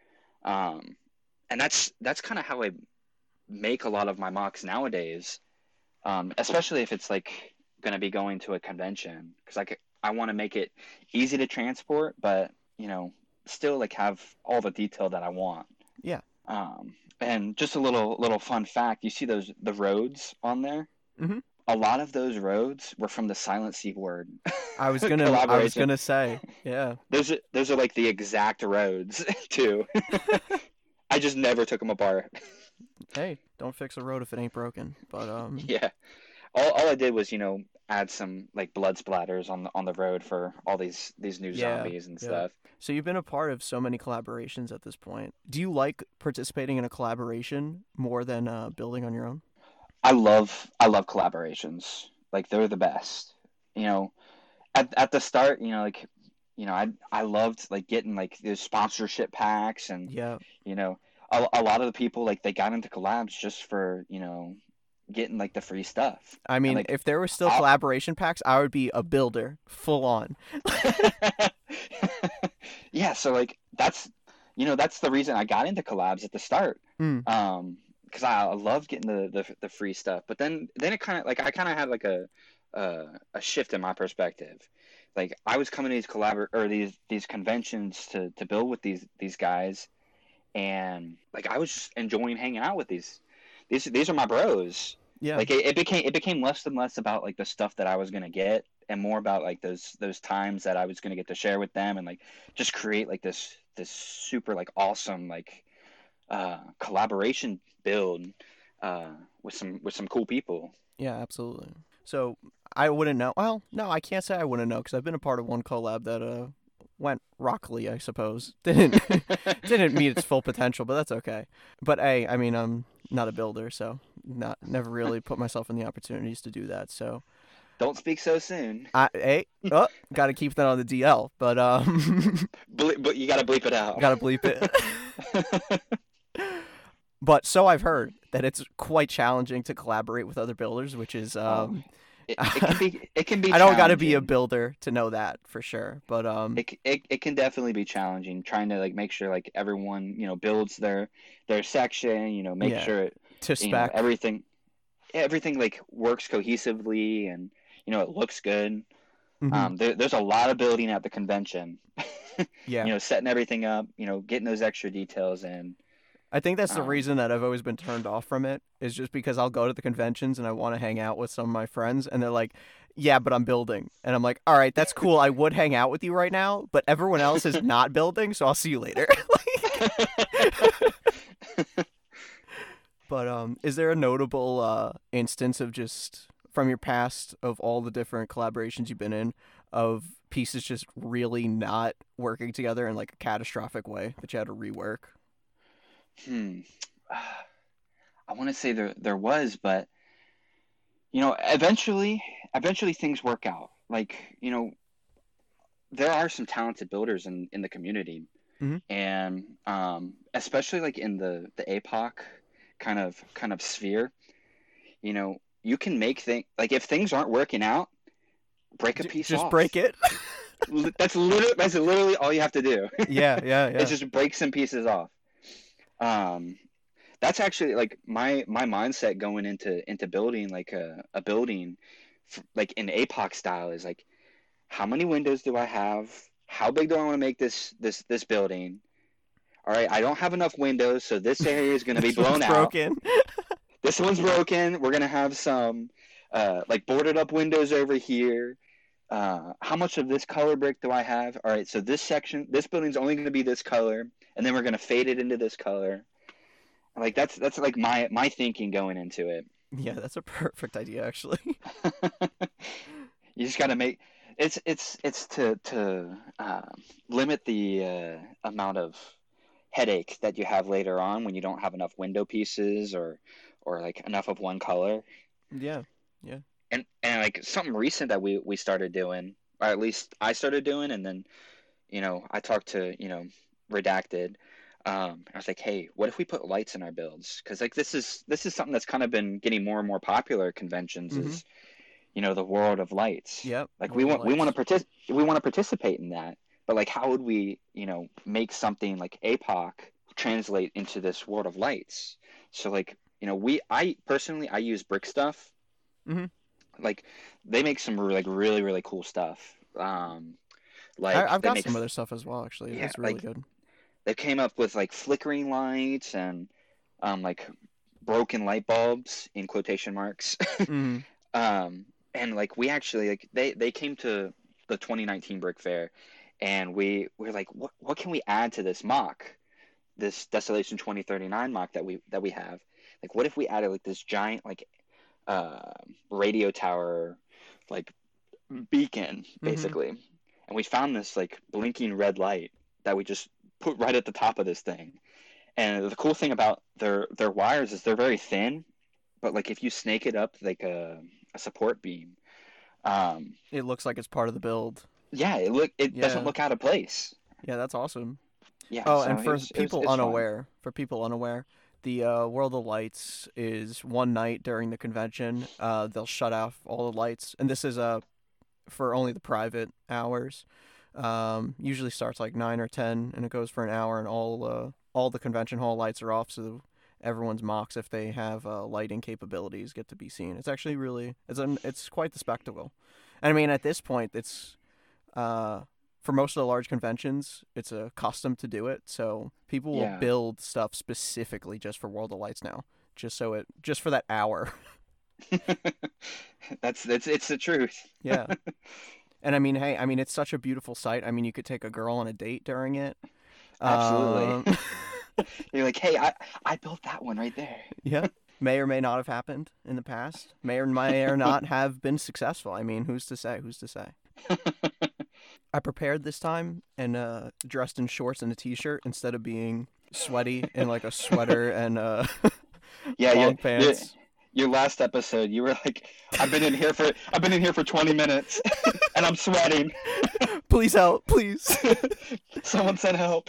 Um, and that's that's kind of how I make a lot of my mocks nowadays. Um, especially if it's like going to be going to a convention, because like I want to make it easy to transport, but you know, still like have all the detail that I want. Yeah. Um, and just a little little fun fact: you see those the roads on there? Mm-hmm. A lot of those roads were from the Silent Seaboard I was gonna. I was collaboration. gonna say. Yeah. Those are, those are like the exact roads too. I just never took them apart. Hey, don't fix a road if it ain't broken. But um. Yeah. All, all I did was, you know, add some like blood splatters on the on the road for all these these new Yeah. zombies and Yeah. stuff. So you've been a part of so many collaborations at this point. Do you like participating in a collaboration more than uh, building on your own? I love I love collaborations. Like they're the best. You know, at at the start, you know, like you know, I I loved like getting like the sponsorship packs, and Yeah. you know, a, a lot of the people like they got into collabs just for, you know, getting like the free stuff. I And mean, like if there were still I'll, collaboration packs, I would be a builder, full on. yeah, so like that's you know that's the reason I got into collabs at the start. Mm. Um, because I love getting the, the the free stuff. But then then it kind of like I kind of had like a uh, a shift in my perspective. Like I was coming to these collabor or these these conventions to to build with these these guys, and like I was just enjoying hanging out with these these these are my bros. Yeah. Like it, it became it became less and less about like the stuff that I was gonna get, and more about like those those times that I was gonna get to share with them, and like just create like this this super like awesome like uh, collaboration build uh, with some with some cool people. Yeah, absolutely. So I wouldn't know. Well, no, I can't say I wouldn't know because I've been a part of one collab that uh went rockily, I suppose. Didn't didn't meet its full potential, but that's okay. But hey, I mean, I'm not a builder, so not never really put myself in the opportunities to do that. So Don't speak so soon. I hey, oh, got to keep that on the D L, but um, Ble- but you gotta bleep it out. gotta bleep it. But so I've heard that it's quite challenging to collaborate with other builders, which is um, oh, it, it can be it can be. I don't got to be a challenging. builder to know that for sure. But um, It, it it can definitely be challenging trying to like make sure like everyone you know builds their their section. You know, make Yeah. sure to you know spec, everything everything like works cohesively, and you know it looks good. Mhm. Um, there, there's a lot of building at the convention. yeah, You know, setting everything up. You know, getting those extra details in. I think that's the Um, reason that I've always been turned off from it, is just because I'll go to the conventions and I want to hang out with some of my friends and they're like, "Yeah, but I'm building." And I'm like, "All right, that's cool. I would hang out with you right now, but everyone else is not building, so I'll see you later." But um is there a notable uh instance of just from your past of all the different collaborations you've been in of pieces just really not working together in like a catastrophic way that you had to rework? hmm. I want to say there there was, but you know, eventually, eventually things work out. Like, you know, there are some talented builders in in the community, Mm-hmm. and um, especially like in the the A P O C kind of kind of sphere. You know, you can make things like if things aren't working out, break a J- piece just break off. it. Li- That's literally that's literally all you have to do. Yeah, yeah, It's yeah. just break some pieces off. Um, that's actually like my my mindset going into into building like a, a building f- like in A P O C style is like how many windows do I have? How big do I want to make this this this building? All right, I don't have enough windows, so this area is going to be This one's blown out. broken. This one's broken. We're going to have some uh, like boarded up windows over here. Uh, how much of this color brick do I have? All right, so this section, this building's only going to be this color, and then we're going to fade it into this color. Like that's that's like my my thinking going into it. Yeah, that's a perfect idea actually. You just got to make it's it's it's to to uh, limit the uh, amount of headache that you have later on when you don't have enough window pieces or or like enough of one color. Yeah. Yeah. And and like something recent that we we started doing, or at least I started doing, and then you know I talked to you know Redacted. Um, I was like, hey, what if we put lights in our builds? Because like this is this is something that's kind of been getting more and more popular at conventions. Mm-hmm. Is you know the world of lights. Yep. Like we World of want we want Lights. to partic- we want to participate in that, but like how would we you know make something like A P O C translate into this world of lights? So like you know we I personally I use brick stuff. Mm-hmm. Like they make some like really really cool stuff. Um, I, like I've they got make some other stuff as well actually. yeah It's really like good. they came up with like flickering lights and um like broken light bulbs in quotation marks. Mm-hmm. Um, and like we actually like they they came to the twenty nineteen Brick Fair, and we we were like, what what can we add to this mock, this Desolation twenty thirty-nine mock that we that we have? Like, what if we added like this giant like uh, radio tower, like beacon Mm-hmm. basically, and we found this like blinking red light that we just put right at the top of this thing. And the cool thing about their their wires is they're very thin, but like if you snake it up like a, a support beam, um, It looks like it's part of the build. yeah, it look it doesn't Yeah. look out of place. Yeah, that's awesome. Yeah, Oh, so and it for was it was people it's fun. unaware, for people unaware, the uh, World of Lights is one night during the convention. Uh, they'll shut off all the lights, and this is uh, for only the private hours. Um, usually starts like nine or ten, and it goes for an hour, and all uh, all the convention hall lights are off, so everyone's mocks, if they have uh, lighting capabilities, get to be seen. It's actually really it's an it's quite the spectacle. And I mean, at this point, it's uh, for most of the large conventions, it's a custom to do it. So people will Yeah, build stuff specifically just for World of Lights now, just so it just for that hour. that's that's it's the truth. Yeah. And I mean, hey, I mean, it's such a beautiful sight. I mean, you could take a girl on a date during it. Absolutely. Um, You're like, hey, I I built that one right there. yeah. May or may not have happened in the past. May or may or not have been successful. I mean, who's to say? Who's to say? I prepared this time and uh, dressed in shorts and a t-shirt instead of being sweaty in like a sweater and uh, Yeah, yeah, long yeah. pants. Your last episode, you were like, I've been in here for I've been in here for twenty minutes, and I'm sweating. Please help, please. Someone said help.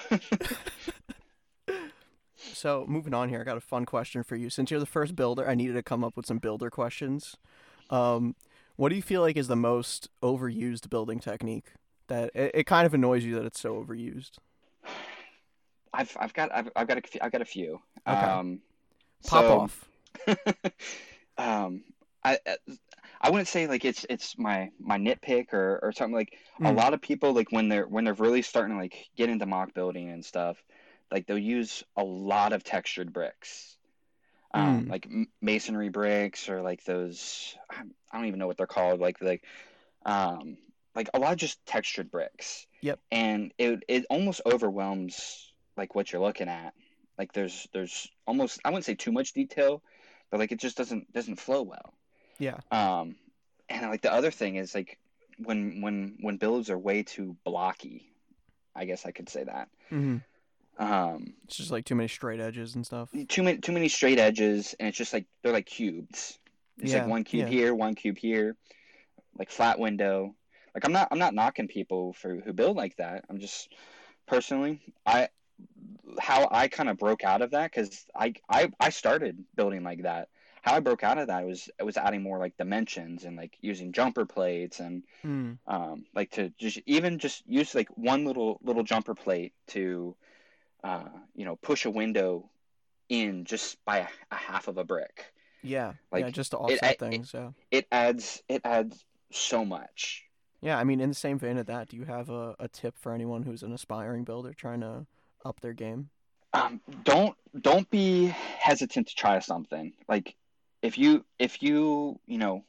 So moving on here, I got a fun question for you. Since you're the first builder, I needed to come up with some builder questions. Um, what do you feel like is the most overused building technique? That it, it kind of annoys you that it's so overused. I've I've got I've, I've got a few, I've got a few. Okay, Um, pop so off. um, I I wouldn't say like it's it's my my nitpick or or something like a Mm, lot of people like when they're when they're really starting to like get into mock building and stuff, like they'll use a lot of textured bricks, um, Mm. like m- masonry bricks or like those. I I don't even know what they're called. Like like um, like a lot of just textured bricks, Yep. and it it almost overwhelms like what you're looking at. Like there's there's almost, I wouldn't say too much detail, but like it just doesn't doesn't flow well. Yeah. Um, and like the other thing is like when when when builds are way too blocky, I guess I could say that. Mm-hmm. Um, It's just like too many straight edges and stuff. too many too many straight edges, and it's just like they're like cubes. It's like Yeah. one cube Yeah. here, one cube here, like flat window. Like I'm not I'm not knocking people for who build like that. I'm just personally I how I kind of broke out of that because I, I I started building like that. How I broke out of that was it was adding more like dimensions and like using jumper plates and Mm. um, like to just even just use like one little little jumper plate to uh, you know push a window in just by a, a half of a brick. Yeah. Yeah. Like Just to it, offset it things. Yeah. it adds it adds so much. Yeah. I mean, in the same vein of that, do you have a, a tip for anyone who's an aspiring builder trying to up their game? Um, don't don't be hesitant to try something. Like if you if you you know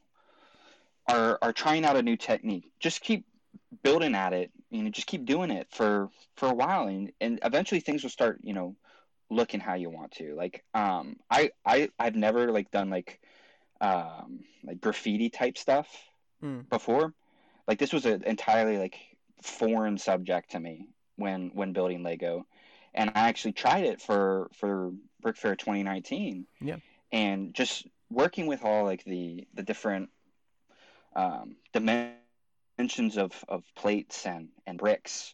are are trying out a new technique, just keep building at it. You know, just keep doing it for for a while, and and eventually things will start. You know, looking how you want to. Like um, I I I've never like done like um like graffiti type stuff Mm. before. Like this was an entirely like foreign subject to me when when building Lego, and I actually tried it for for Brick Fair twenty nineteen. Yeah. And just working with all like the the different um, dimensions of of plates and and bricks,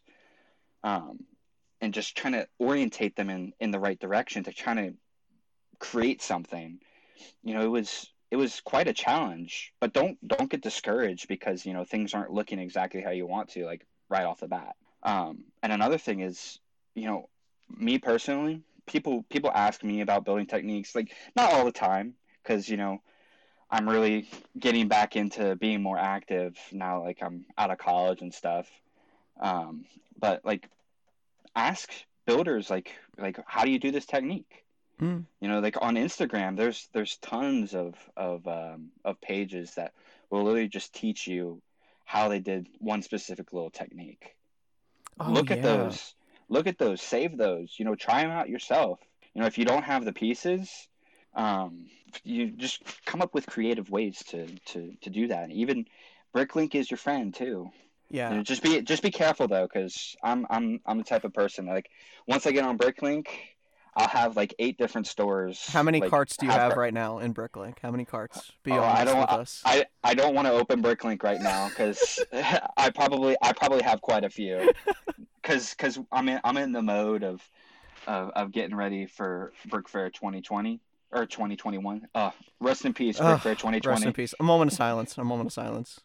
um, and just trying to orientate them in in the right direction to try to create something. You know, it was it was quite a challenge, but don't don't get discouraged because you know things aren't looking exactly how you want to, like right off the bat. Um, and another thing is, you know, me personally, people people ask me about building techniques, like not all the time, because you know I'm really getting back into being more active now, like I'm out of college and stuff. Um, but like ask builders like like how do you do this technique? Mm. You know, like on Instagram, there's there's tons of of um, of pages that will literally just teach you how they did one specific little technique. Oh Look at yeah. those, look at those, save those. You know, try them out yourself. You know, if you don't have the pieces, um, you just come up with creative ways to to to do that. Even Bricklink is your friend too. You Yeah. know, just be just be careful though, because I'm I'm I'm the type of person that, like once I get on Bricklink, I'll have like eight different stores. How many Like carts do you have have car- right now in Bricklink? How many carts? Be oh, I honest don't with us. I I don't want to open Bricklink right now because I probably I probably have quite a few because because I'm in I'm in the mode of of, of getting ready for Brick Fair twenty twenty or twenty twenty-one. Uh, rest in peace, Brick Ugh, Fair rest in twenty twenty. peace. A moment of silence. A moment of silence.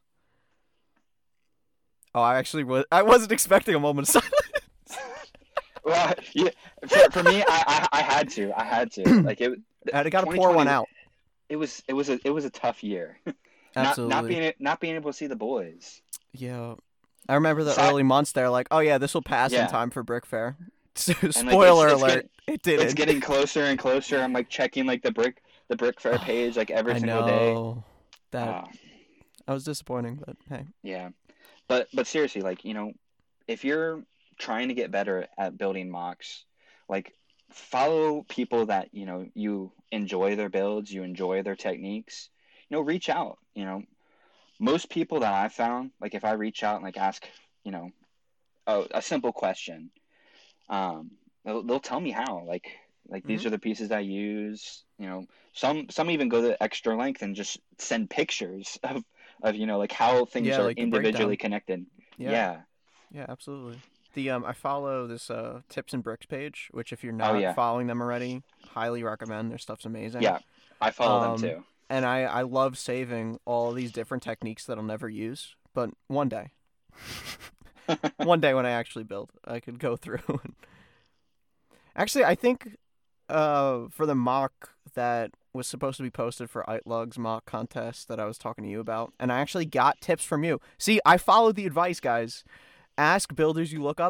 Oh, I actually was. I wasn't expecting a moment of silence. Well, yeah, for, for me, I, I I had to, I had to. Like it, I got to pour one out. It was it was a it was a tough year. not Absolutely. not being not being able to see the boys. Yeah. I remember the Si- early months there, like, oh yeah, this will pass in Yeah. time for Brick Fair. And, like, Spoiler it's- it's alert, getting- it didn't. It's getting closer and closer. I'm like checking like the brick the Brick Fair page like every I single day. know. That Uh, that was disappointing, but hey. yeah, but but seriously, like you know, if you're trying to get better at building mocks, like follow people that you know you enjoy their builds, you enjoy their techniques. You know, reach out. You know, most people that I've found, like if I reach out and like ask, you know, a, a simple question, um, they'll, they'll tell me how. Like like these Mhm. are the pieces I use. You know, some some even go the extra length and just send pictures of of you know like how things Yeah, are like the individually breakdown. connected. Yeah. Yeah. Yeah, absolutely. The um, I follow this uh Tips and Bricks page, which if you're not Oh yeah. following them already, highly recommend. Their stuff's amazing. Yeah. I follow Um, them too. And I I love saving all these different techniques that I'll never use, but one day, one day when I actually build, I could go through. And... Actually, I think uh for the mock that was supposed to be posted for Itlug's mock contest that I was talking to you about, and I actually got tips from you. See, I followed the advice, guys. Ask builders you look up to.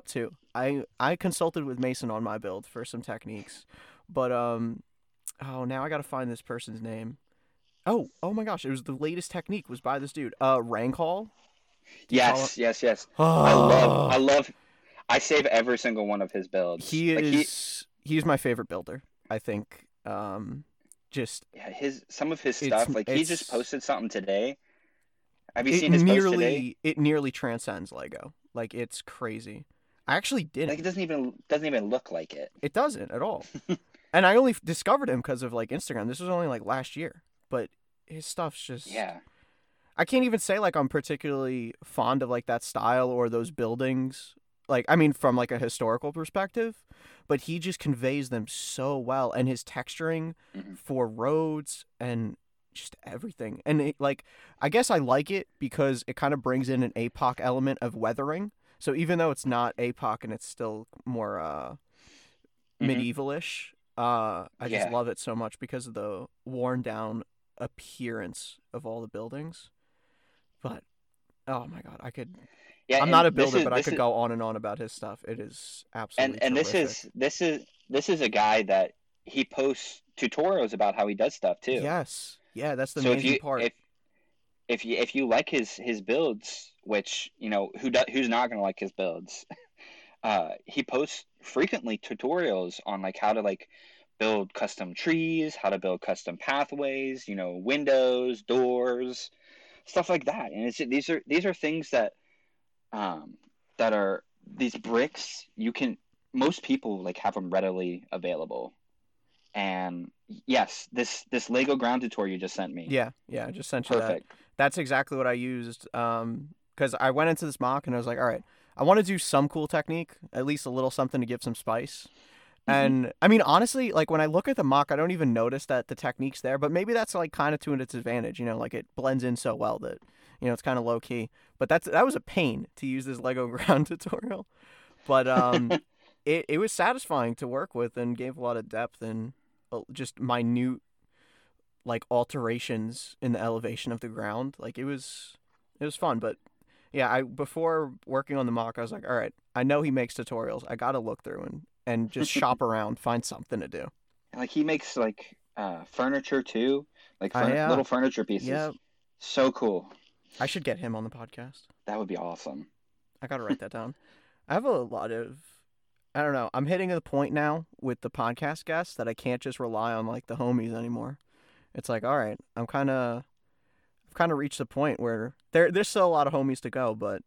I I consulted with Mason on my build for some techniques, but um, oh now I gotta find this person's name. Oh oh my gosh, it was the latest technique was by this dude. Uh, Rankhall. Do you follow? Yes, yes, yes. I love, I Oh, love. I save every single one of his builds. he Like he, is he's my favorite builder. I think. Um, just yeah, his some of his it's stuff. Like he just it's posted something today. Have you it seen his post today? nearly it nearly transcends Lego. Like it's crazy. I actually Like didn't. it doesn't even doesn't even look like it. It doesn't at all. And I only f- discovered him because of like Instagram. This was only like last year, but his stuff's just. Yeah. I can't even say like I'm particularly fond of like that style or those buildings. Like I mean, from like a historical perspective, but he just conveys them so well, and his texturing Hmm. for roads and just everything. And it, like, I guess I like it because it kind of brings in an A P O C element of weathering. So even though it's not A P O C and it's still more uh, Hmm. medievalish, uh, I just Yeah. love it so much because of the worn down appearance of all the buildings. But oh my god, I could. Yeah, I'm and not a this builder, is but I this could is go on and on about his stuff. It is and absolutely and this terrific. is this is this is a guy that he posts tutorials about how he does stuff too. Yes, yeah, that's the So if amazing you part. if if you if you like his his builds, which you know who do, who's not gonna like his builds, uh, he posts frequently tutorials on like how to like build custom trees, how to build custom pathways, you know, windows, doors, stuff like that. And it's these are these are things that um that are these bricks you can most people like have them readily available. And yes, this this Lego ground tutorial you just sent me, Yeah, yeah, I just sent you that. perfect. That's exactly what I used. Um, because I went into this mock and I was like, all right, I want to do some cool technique, at least a little something to give some spice. Hmm. And I mean, honestly, like when I look at the mock, I don't even notice that the technique's there. But maybe that's like kind of to its advantage, you know, like it blends in so well that you know it's kind of low key. But that's that was a pain to use this Lego ground tutorial. But um, it it was satisfying to work with and gave a lot of depth and uh, just minute like alterations in the elevation of the ground. Like it was it was fun, but yeah, I before working on the mock, I was like, all right, I know he makes tutorials. I got to look through and and just shop around, find something to do. Like he makes like uh furniture too, like Uh, furn- yeah, little furniture pieces. yeah, So cool. I should get him on the podcast. That would be awesome. I got to write that down. I have a lot of I don't know. I'm hitting the point now with the podcast guests that I can't just rely on like the homies anymore. It's like, all right, I'm kind of I've kind of reached the point where there there's still a lot of homies to go, but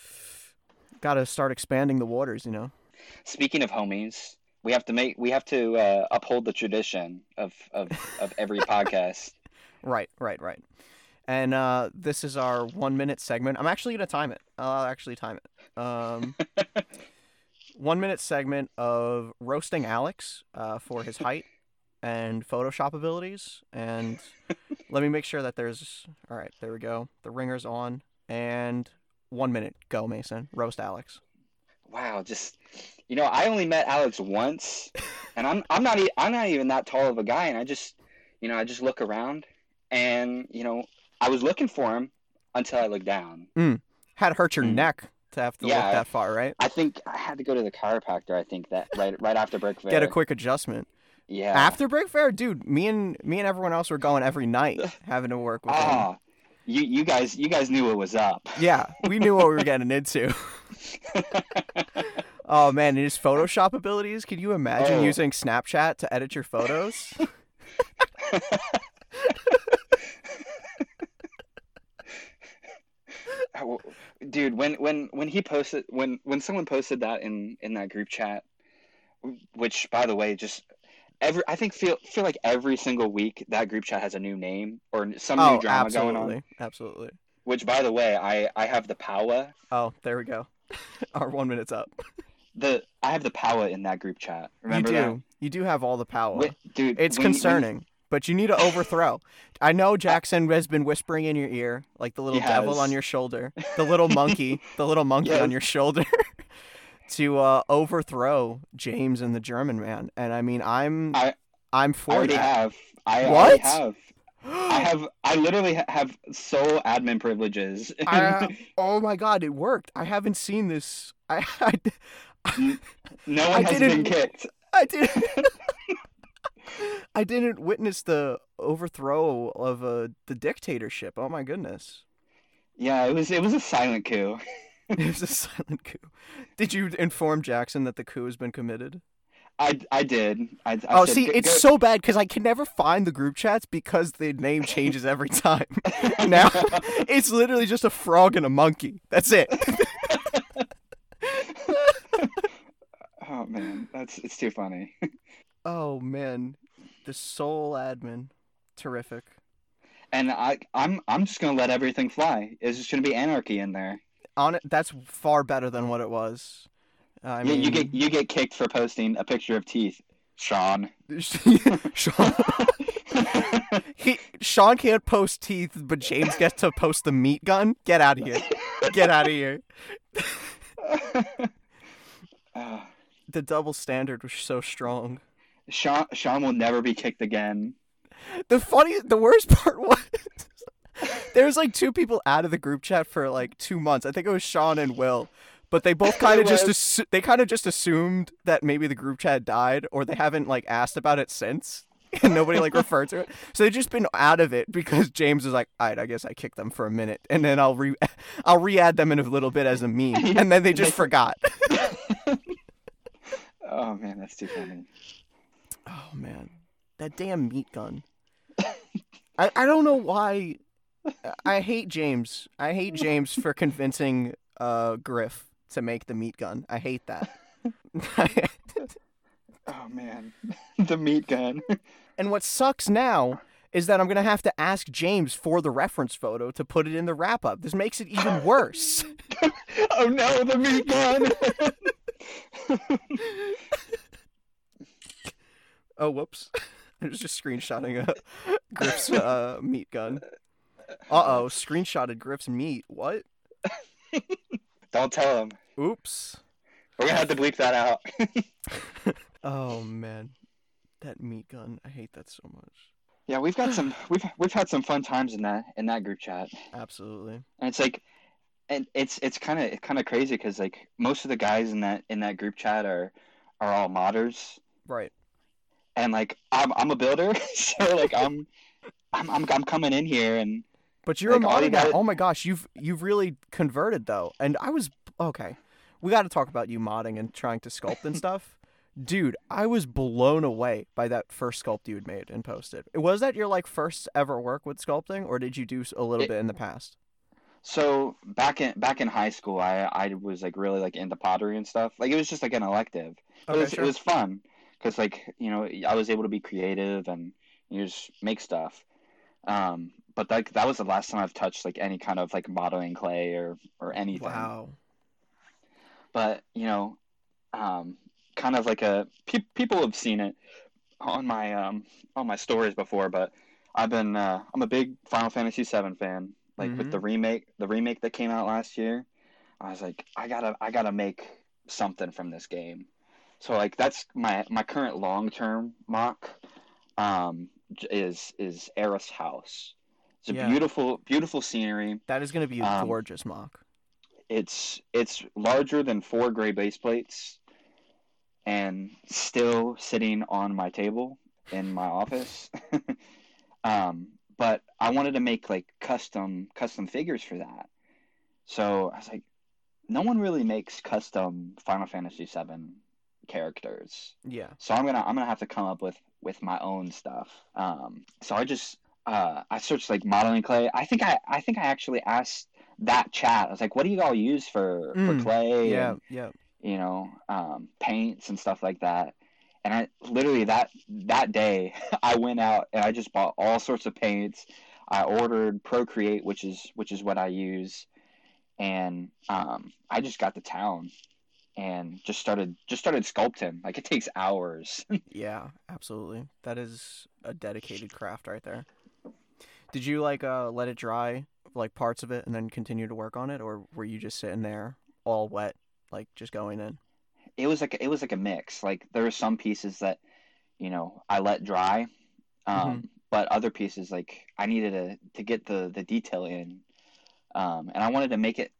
got to start expanding the waters, you know. Speaking of homies, we have to make we have to uh, uphold the tradition of of of every podcast. Right, right, right. And uh, this is our one minute segment. I'm actually gonna time it. I'll actually time it. Um, one minute segment of roasting Alex uh, for his height and Photoshop abilities. And let me make sure that there's. All right, there we go. The ringer's on. And one minute. Go, Mason. Roast Alex. Wow, just you know, I only met Alex once, and I'm I'm not e- I'm not even that tall of a guy, and I just you know I just look around, and you know I was looking for him until I looked down. Mm. Had hurt your Mm. neck to have to Yeah, look that far, right? I think I had to go to the chiropractor. I think that right right after Brick Fair. Get a quick adjustment. Yeah. After Break Fair, dude, me and me and everyone else were going every night, having to work with him. Ah, you you guys you guys knew what was up. Yeah, we knew what we were getting into. Oh man, and his Photoshop abilities. Could you imagine Oh. using Snapchat to edit your photos? Dude, when when when he posted when when someone posted that in in that group chat, which by the way, just every I think feel feel like every single week that group chat has a new name or some new Oh, drama going on. absolutely, absolutely. Which by the way, I I have the power. Oh, there we go. Our one minute's up. The I have the power in that group chat. Remember you do. that? You do have all the power. Wi- dude, It's when- when- concerning, but you need to overthrow. I know Jackson has been whispering in your ear, like the little He devil has. on your shoulder, the little monkey, the little monkey Yes. on your shoulder, to uh, overthrow James and the German man. And I mean, I'm I I'm I for already that. have. I What? already have. I have. I literally ha- have sole admin privileges. I, oh my god, it worked. I haven't seen this. I, I, N- no one I has been didn't. kicked. I didn't. I didn't witness the overthrow of uh, the dictatorship. Oh my goodness. Yeah, it was it was a silent coup. It was a silent coup. Did you inform Jackson that the coup has been committed? I, I did. I, I Oh, said see, go, it's go. so bad because I can never find the group chats because the name changes every time. Now, it's literally just a frog and a monkey. That's it. Oh man, that's it's too funny. Oh man, the sole admin, terrific. And I I'm I'm just gonna let everything fly. It's just gonna be anarchy in there. On it, that's far better than what it was. I Yeah, mean, you get you get kicked for posting a picture of teeth, Sean. Sean, he Sean can't post teeth, but James gets to post the meat gun. Get out of here! Get out of here! uh, The double standard was so strong. Sean Sean will never be kicked again. The funny, the worst part was there was like two people out of the group chat for like two months. I think it was Sean and Will, but they both kind of just assu- they kind of just assumed that maybe the group chat died, or they haven't like asked about it since, and nobody like referred to it. So they've just been out of it because James was like, "All right, I guess I kicked them for a minute, and then I'll re I'll re-add them in a little bit as a meme," and then they just forgot. Oh man, that's too funny. Oh man, that damn meat gun. I I don't know why. I hate James. I hate James for convincing uh Griff to make the meat gun. I hate that. Oh man, the meat gun. And what sucks now is that I'm gonna have to ask James for the reference photo to put it in the wrap up. This makes it even worse. Oh no, the meat gun. Oh whoops! I was just screenshotting a Griff's uh, meat gun. Uh oh, screenshotted Griff's meat. What? Don't tell him. Oops. We're gonna have to bleep that out. Oh man, that meat gun. I hate that so much. Yeah, we've got some. We've we've had some fun times in that in that group chat. Absolutely. And it's like, and it's it's kind of kind of crazy because like most of the guys in that in that group chat are are all modders. Right. And like I'm I'm a builder, so like I'm I'm I'm I'm coming in here and. But you're like, a all modder you now. gotta- Oh my gosh, you've you've really converted though. And I was okay. We got to talk about you modding and trying to sculpt and stuff. Dude, I was blown away by that first sculpt you had made and posted. Was that your like first ever work with sculpting, or did you do a little It- bit in the past? So back in back in high school, I I was like really like into pottery and stuff. Like it was just like an elective. But Okay, it was sure. it was fun because like you know I was able to be creative and you just make stuff. Um, but like that was the last time I've touched like any kind of like modeling clay or or anything. Wow. But you know, um, kind of like a pe- people have seen it on my um on my stories before. But I've been uh, I'm a big Final Fantasy seven fan. Like with Mhm. the remake, the remake that came out last year, I was like, I gotta I gotta make something from this game. So like that's my my current long term mock. Um, j- is is Eris House. It's a Yeah. beautiful beautiful scenery. That is going to be a Um, gorgeous mock. It's it's larger than four gray base plates, and still sitting on my table in my office. um, but I wanted to make like custom custom figures for that. So I was like, no one really makes custom Final Fantasy seven characters. Yeah. So I'm gonna I'm gonna have to come up with with my own stuff. Um, so I just uh, I searched like modeling clay. I think I I think I actually asked that chat. I was like, what do you all use for for Mm, clay Yeah, and yeah. you know um, paints and stuff like that. And I literally that that day I went out and I just bought all sorts of paints. I ordered Procreate, which is which is what I use, and um, I just got to town and just started just started sculpting. Like it takes hours. Yeah, absolutely. That is a dedicated craft right there. Did you like uh let it dry, like parts of it, and then continue to work on it, or were you just sitting there all wet, like just going in? It was like it was like a mix. Like there were some pieces that you know I let dry, um, Mhm. but other pieces like I needed to to get the the detail in, um, and I wanted to make it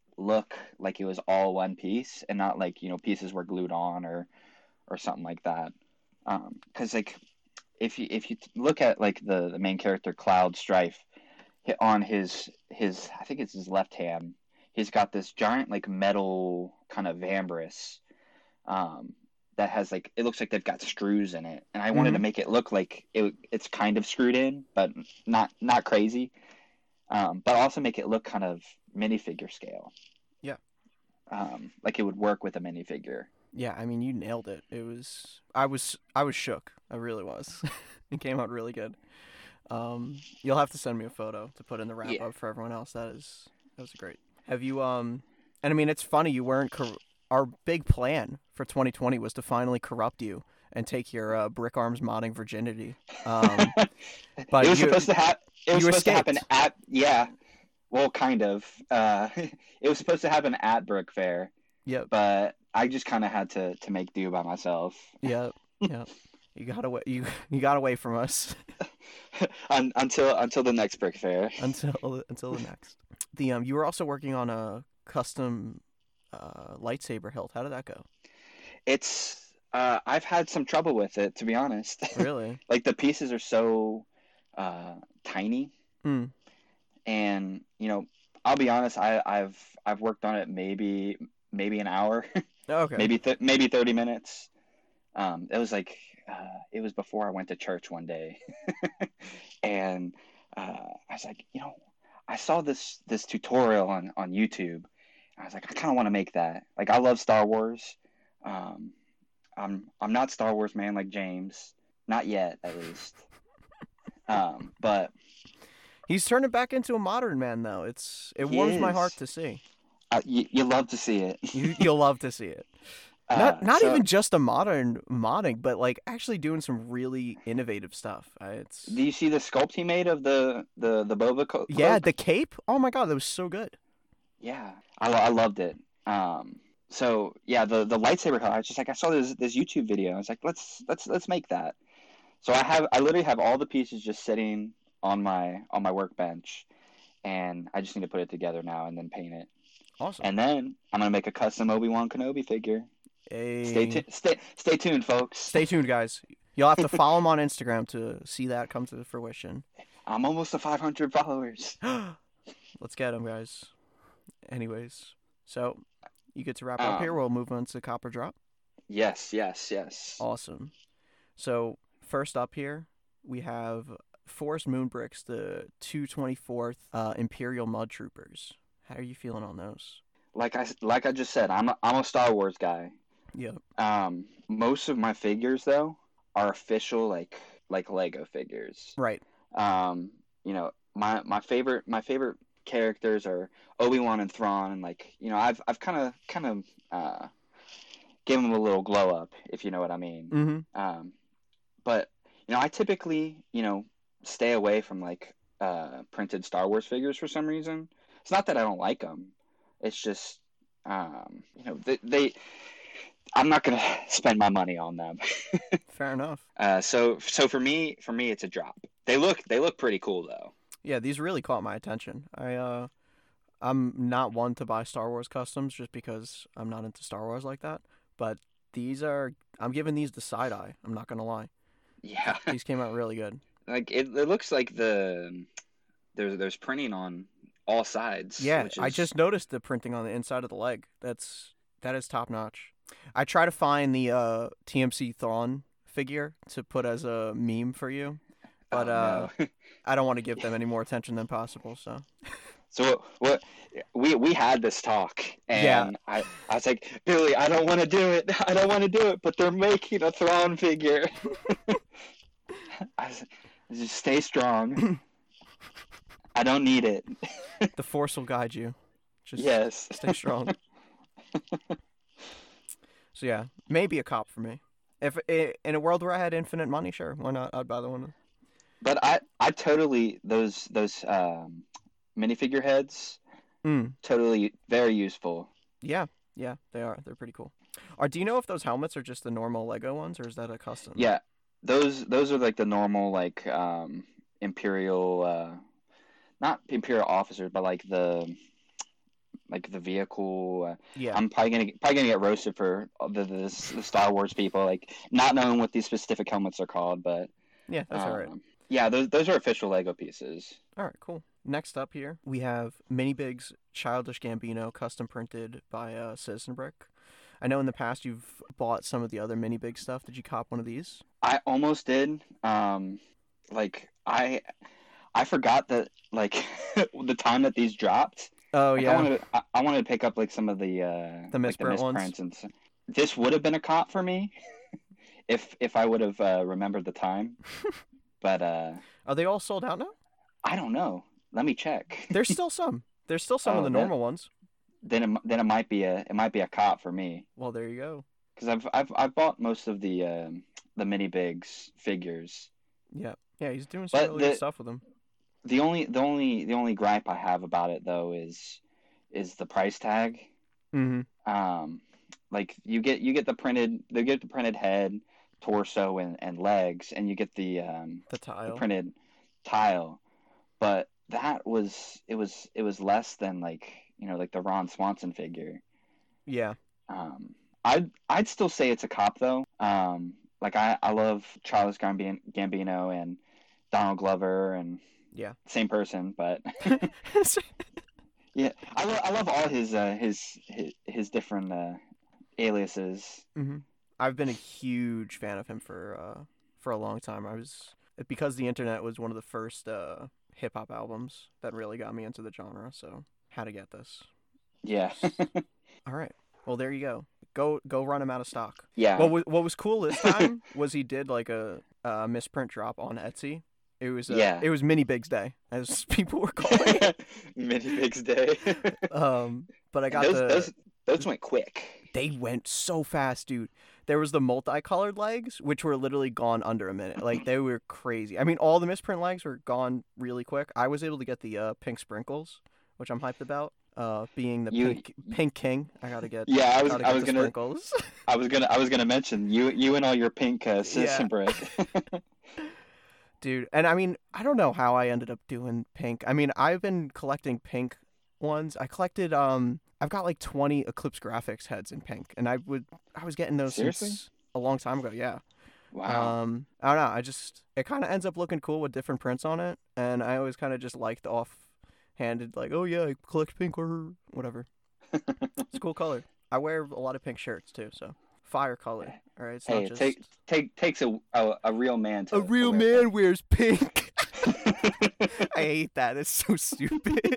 look like it was all one piece and not like, you know, pieces were glued on or or something like that. Um, because like if you if you look at like the the main character Cloud Strife on his his I think it's his left hand, he's got this giant like metal kind of vambrace um that has like it looks like they've got screws in it, and I wanted Mm-hmm. to make it look like it, it's kind of screwed in but not not crazy, um but also make it look kind of minifigure scale. Yeah. Um like it would work with a minifigure. Yeah, I mean, you nailed it. It was I was I was shook. I really was. It came out really good. Um, you'll have to send me a photo to put in the wrap Yeah. up for everyone else. That is that was great. Have you um? And I mean, it's funny you weren't. Cor- Our big plan for twenty twenty was to finally corrupt you and take your uh, Brick Arms modding virginity. Um, but It was you supposed to happen. It was you supposed to happen escaped. at yeah, well, kind of. Uh, it was supposed to happen at Brick Fair, Yep. but I just kind of had to to make do by myself. Yep. Yep. You got away. You you got away from us Un, until until the next Brick Fair. until until the next. The um, you were also working on a custom uh lightsaber hilt. How did that go? It's uh, I've had some trouble with it, to be honest. Really? Like the pieces are so uh, tiny, Hmm. and you know, I'll be honest. I, I've I've worked on it maybe maybe an hour, Okay. maybe th- maybe thirty minutes. Um, it was like uh, it was before I went to church one day, and uh, I was like, you know, I saw this this tutorial on on YouTube. I was like, I kind of want to make that. Like, I love Star Wars. Um, I'm I'm not Star Wars man like James, not yet at least. Um, but He's turning back into a modern man, though. It's it he warms my heart is. to see. Uh, you you love to see it. You you'll love to see it. Uh, Not not so, even just a modern modding, but like actually doing some really innovative stuff. Uh, It's do you see the sculpt he made of the the the Boba co- yeah, cloak? the cape. Oh my god, that was so good. Yeah, I, lo- I loved it. Um, so yeah, the the lightsaber. I was just like, I saw this this YouTube video. I was like, let's let's let's make that. So I have I literally have all the pieces just sitting on my on my workbench, and I just need to put it together now and then paint it. Awesome. And then I'm gonna make a custom Obi-Wan Kenobi figure. Stay A... tuned. Stay stay tuned, folks. Stay tuned, guys. You'll have to follow him on Instagram to see that come to fruition. I'm almost to five hundred followers. Let's get him, guys. Anyways, so you get to wrap Um, up here. We'll move on to Copper Drop. Yes, yes, yes. Awesome. So first up here, we have Forest Moonbricks, the two twenty-fourth uh, Imperial Mud Troopers. How are you feeling on those? Like I like I just said, I'm a, I'm a Star Wars guy. Yep. Um, most of my figures though are official like like Lego figures. Right. Um, you know, my my favorite my favorite characters are Obi-Wan and Thrawn, and like, you know, I've I've kind of kind of uh given them a little glow up, if you know what I mean. Mm-hmm. Um, but you know, I typically, you know, stay away from like uh printed Star Wars figures for some reason. It's not that I don't like them. It's just um, you know, they, they I'm not gonna spend my money on them. Fair enough. Uh, so so for me for me it's a drop. They look they look pretty cool though. Yeah, these really caught my attention. I uh, I'm not one to buy Star Wars customs just because I'm not into Star Wars like that. But these are, I'm giving these the side eye. I'm not gonna lie. Yeah, These came out really good. like it, it looks like the there's there's printing on all sides. Yeah, which I is, just noticed the printing on the inside of the leg. That's that is top notch. I try to find the uh, T M C Thrawn figure to put as a meme for you, but oh, uh, no. I don't want to give them any more attention than possible. So So what we we had this talk, and Yeah. I I was like, Billy, I don't want to do it. I don't want to do it, but they're making a Thrawn figure. I was, just stay strong. I don't need it. the Force will guide you. Just Yes. stay strong. So yeah, maybe a cop for me. If i in a world where I had infinite money, sure, why not? I'd buy the one. But I I totally those those um minifigure heads Mm. totally very useful. Yeah, yeah, they are. They're pretty cool. Or do you know if those helmets are just the normal Lego ones, or is that a custom? Yeah, those those are like the normal like um imperial uh not imperial officers, but like the like the vehicle. Uh, Yeah. I'm probably gonna probably gonna get roasted for the, the the Star Wars people, like not knowing what these specific helmets are called, but Yeah, that's all right. um, yeah, those those are official Lego pieces. All right, cool. Next up here, we have Mini Bigs Childish Gambino custom printed by uh, Citizen Brick. I know in the past you've bought some of the other Mini Big stuff. Did you cop one of these? I almost did. Um, like I I forgot that like the time that these dropped. Oh Like, yeah, I wanted to, I, I wanted to pick up like some of the uh the like the misprint ones. misprints and s- this would have been a cop for me if if I would have uh, remembered the time. But uh Are they all sold out now? I don't know. Let me check. There's still some. There's still some of Oh, the that normal ones. then it, m- then it might be a it might be a cop for me Well, there you go. because I've I've I've bought most of the um the mini bigs figures. Yeah, yeah. He's doing some But really good the stuff with them. the only the only the only gripe I have about it though is is the price tag. Mm-hmm. Um, like you get you get the printed they get the printed head, torso, and, and legs, and you get the um The the tile. printed tile. But that was it was it was less than like you know like the Ron Swanson figure. Yeah. Um, I'd I'd still say it's a cop though. Um, like I I love Charles Gambino, Gambino and Donald Glover and Yeah. same person, but yeah, I love I love all his uh his his, his different uh aliases. Mm-hmm. I've been a huge fan of him for uh for a long time. I was because the internet was one of the first uh hip hop albums that really got me into the genre. So had to get this. Yeah. All right. Well, there you go. Go go run him out of stock. Yeah. What was what was cool this time was he did like a, a misprint drop on Etsy. It was uh, Yeah. it was Mini Bigs Day, as people were calling it. Mini Bigs Day. Um, but I got those, the those those went quick. they went so fast, dude. There was the multicolored legs, which were literally gone under a minute. Like they were crazy. I mean, all the misprint legs were gone really quick. I was able to get the uh, pink sprinkles, which I'm hyped about. Uh, being the You- pink pink king, I gotta get. Yeah, I was gotta I get was the gonna sprinkles. I was gonna I was gonna mention you you and all your pink uh, citizen brick. Dude, and I mean, I don't know how I ended up doing pink. I mean, I've been collecting pink ones. I collected um I've got like twenty Eclipse Graphics heads in pink, and I would I was getting those Seriously? since a long time ago. Yeah. Wow. Um, I don't know. I just it kind of ends up looking cool with different prints on it, and I always kind of just like the off-handed, like, oh yeah, I collect pink or whatever. It's a cool color. I wear a lot of pink shirts too, so fire color. All right, it's Hey, not it just take take takes a a, a real man to a real to wear man wears pink. I hate that. It's so stupid.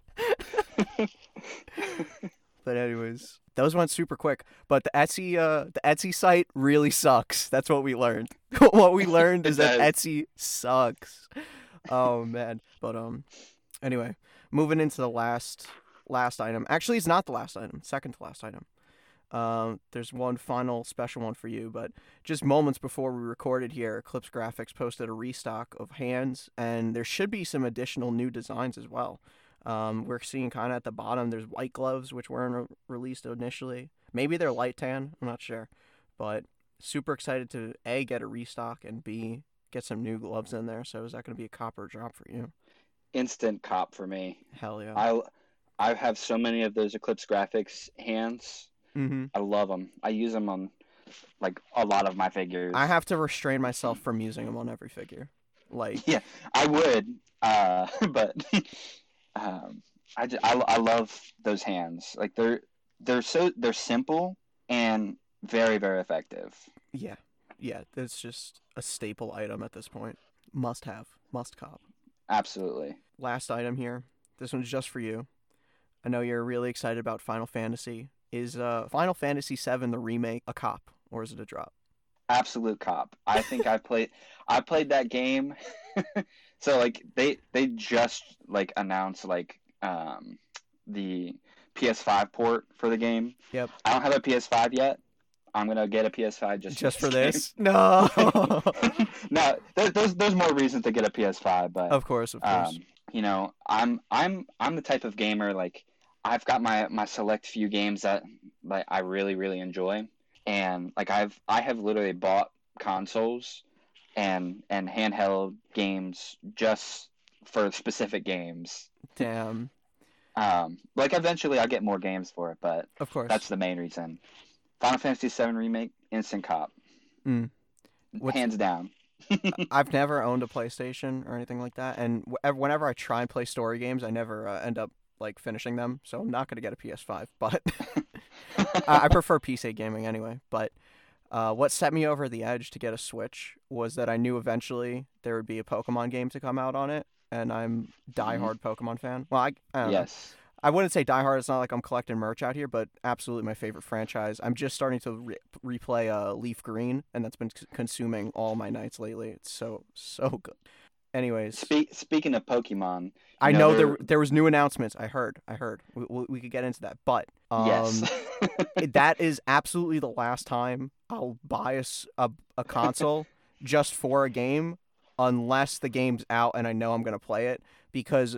But anyways, those went super quick. But the Etsy, uh, the Etsy site really sucks. That's what we learned. What we learned is It that does. Etsy sucks. Oh man. But um, anyway, moving into the last last item. Actually, it's not the last item. Second to last item. Um, there's one final special one for you, but just moments before we recorded here, Eclipse Graphics posted a restock of hands, and there should be some additional new designs as well. Um, we're seeing kind of at the bottom, there's white gloves, which weren't re- released initially. Maybe they're light tan, I'm not sure. But super excited to A, get a restock, and B, get some new gloves in there. So is that going to be a copper drop for you? Instant cop for me. Hell yeah. I I have so many of those Eclipse Graphics hands. Mm-hmm. I love them. I use them on like a lot of my figures. I have to restrain myself from using them on every figure. Like, Yeah, I would, uh, but um, I, ju- I, I love those hands. Like they're they're so they're simple and very very effective. yeah. Yeah, it's just a staple item at this point. Must have. Must cop. Absolutely. Last item here. This one's just for you. I know you're really excited about Final Fantasy. Is uh, Final Fantasy seven the remake a cop, or is it a drop? Absolute cop. I think I played I played that game. So like they they just like announced like um the P S five port for the game. Yep. I don't have a P S five yet. I'm gonna get a P S five just Just for game. this? No. No, there, there's there's more reason to get a P S five, but Of course, of course. um, you know, I'm I'm I'm the type of gamer like I've got my my select few games that like I really really enjoy, and like I've I have literally bought consoles and and handheld games just for specific games. Damn. Um, like eventually I'll get more games for it, but Of course. that's the main reason. Final Fantasy seven Remake, instant cop, Mm. What's hands down. I've never owned a PlayStation or anything like that, and wh- whenever I try and play story games, I never uh, end up like finishing them. So I'm not gonna get a P S five, but I-, I prefer P C gaming anyway. But uh, what set me over the edge to get a Switch was that I knew eventually there would be a Pokemon game to come out on it, and I'm Mhm. diehard Pokemon fan. Well, I, I don't know. Yes. I wouldn't say diehard. It's not like I'm collecting merch out here, but absolutely my favorite franchise. I'm just starting to re- replay uh, Leaf Green, and that's been c- consuming all my nights lately. It's so so good. Anyways, Speak, speaking of Pokemon, you I know, know there, there there was new announcements. I heard. I heard. We, we, we could get into that, but yes. um, it- that is absolutely the last time I'll buy a, s- a, a console just for a game, unless the game's out and I know I'm gonna play it. Because,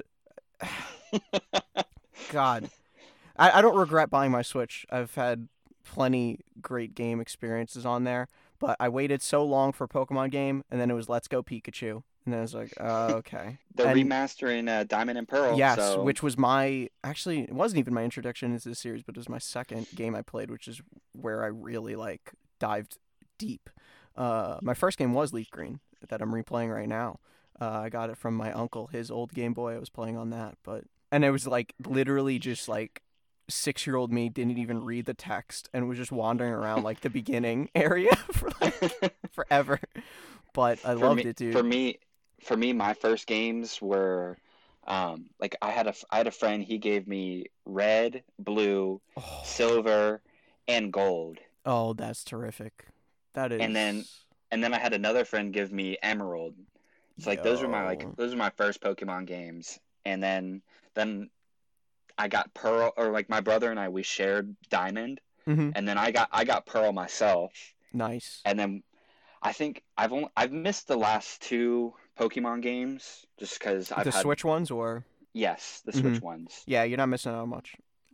God, I, I don't regret buying my Switch. I've had plenty great game experiences on there, but I waited so long for a Pokemon game, and then it was Let's Go Pikachu, and then I was like, uh, okay. They're And remastering uh, Diamond and Pearl, yes, so which was my actually it wasn't even my introduction into the series, but it was my second game I played, which is where I really like dived deep. Uh, my first game was Leaf Green that I'm replaying right now. Uh, I got it from my uncle, his old Game Boy. I was playing on that, but and it was like literally just like six year old me didn't even read the text and was just wandering around like the beginning area for like forever. But I for loved me, it, dude. for me, for me, my first games were, um, like I had a, I had a friend. He gave me red, blue, Oh, silver, and gold, oh, that's terrific. That and then, is. and then I had another friend give me emerald. It's like those were my like Yo. those were my first Pokemon games, and then then I got Pearl, or like my brother and I we shared Diamond, Mm-hmm. and then I got I got Pearl myself, Nice. and then I think I've only I've missed the last two Pokemon games just because I've The had, Switch ones, or yes, the mm-hmm. Switch ones. Yeah, you're not missing out on much.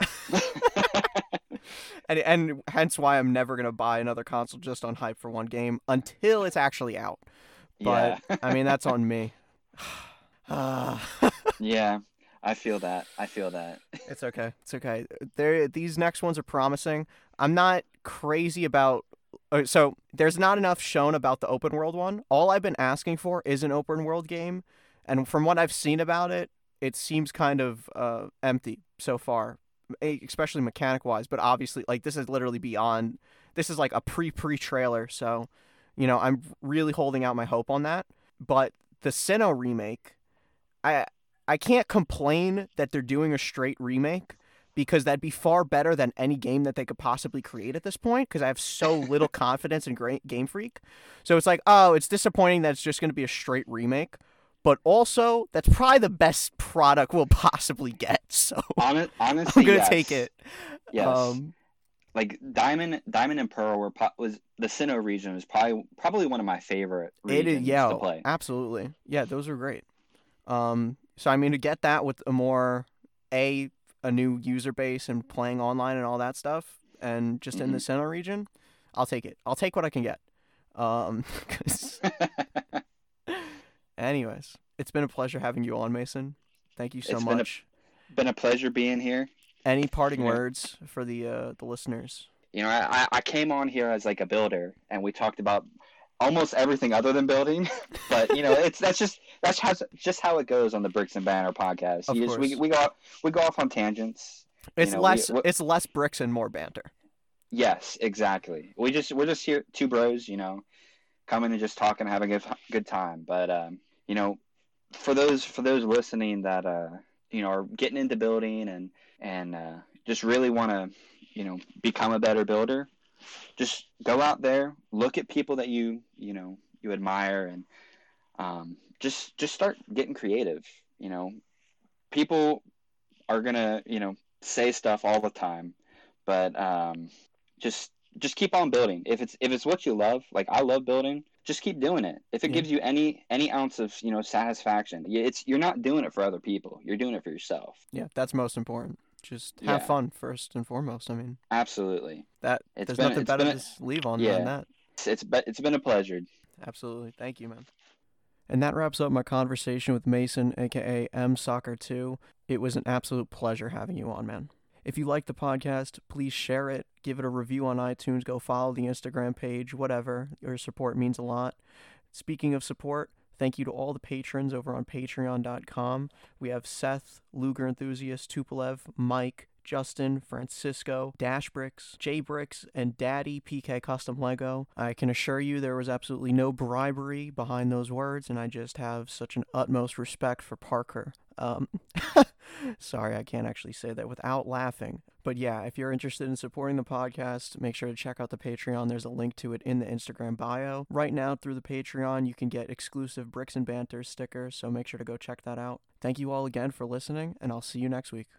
and and hence why I'm never gonna buy another console just on hype for one game until it's actually out. But Yeah. I mean, that's on me. uh, Yeah, I feel that. I feel that. it's okay. It's okay. There, these next ones are promising. I'm not crazy about. uh, So there's not enough shown about the open world one. All I've been asking for is an open world game, and from what I've seen about it, it seems kind of uh, empty so far, e- especially mechanic wise. But obviously, like this is literally beyond. This is like a pre pre trailer, so you know I'm really holding out my hope on that. But the Sinnoh remake, I I can't complain that they're doing a straight remake because that'd be far better than any game that they could possibly create at this point because I have so little confidence in great Game Freak. So it's like, oh, it's disappointing that it's just going to be a straight remake, but also that's probably the best product we'll possibly get. So Hon- I'm honestly, going to yes. take it. Yes. Um, Like Diamond, Diamond and Pearl were po- was the Sinnoh region was probably probably one of my favorite it regions is, yeah, to play. absolutely. Yeah, those are great. Um, so I mean, to get that with a more a a new user base and playing online and all that stuff, and just in the Mhm. center region, I'll take it. I'll take what I can get. Um, 'cause- anyways, it's been a pleasure having you on, Mason. Thank you so It's been a- much. Been a pleasure being here. Any parting Yeah. words for the uh, the listeners? You know, I, I- I came on here as like a builder, and we talked about almost everything other than building. But you know, it's that's just that's how just how it goes on the Bricks and Banner podcast. Of You just we course. we go off, we go off on tangents. It's you know, less we, we, it's less bricks and more banter. yes, exactly. We just we're just here two bros, you know, coming and just talking, having a good good time. But um, you know, for those for those listening that uh you know are getting into building and and uh, just really want to you know become a better builder, just go out there, look at people that you you know you admire, and um, just just start getting creative. You know, people are gonna you know say stuff all the time, but um, just just keep on building. If it's if it's what you love, like I love building, just keep doing it. If it Yeah. gives you any any ounce of you know satisfaction, it's you're not doing it for other people. You're doing it for yourself. Yeah, that's most important. Just have Yeah. fun first and foremost. I mean, Absolutely. that It's there's been nothing it's better been to a, s- leave on yeah. than that. It's it's, be, it's been a pleasure. Absolutely. Thank you, man. And that wraps up my conversation with Mason, aka M Soccer two. It was an absolute pleasure having you on, man. If you like the podcast, please share it, give it a review on iTunes, go follow the Instagram page, whatever. Your support means a lot. Speaking of support, thank you to all the patrons over on patreon dot com. We have Seth, Luger Enthusiast, Tupolev, Mike, Justin, Francisco, Dashbricks, Jbricks, and Daddy P K Custom Lego. I can assure you there was absolutely no bribery behind those words, and I just have such an utmost respect for Parker. Um, sorry, I can't actually say that without laughing. But yeah, if you're interested in supporting the podcast, make sure to check out the Patreon. There's a link to it in the Instagram bio. Right now, through the Patreon, you can get exclusive Bricks and Banter stickers, so make sure to go check that out. Thank you all again for listening, and I'll see you next week.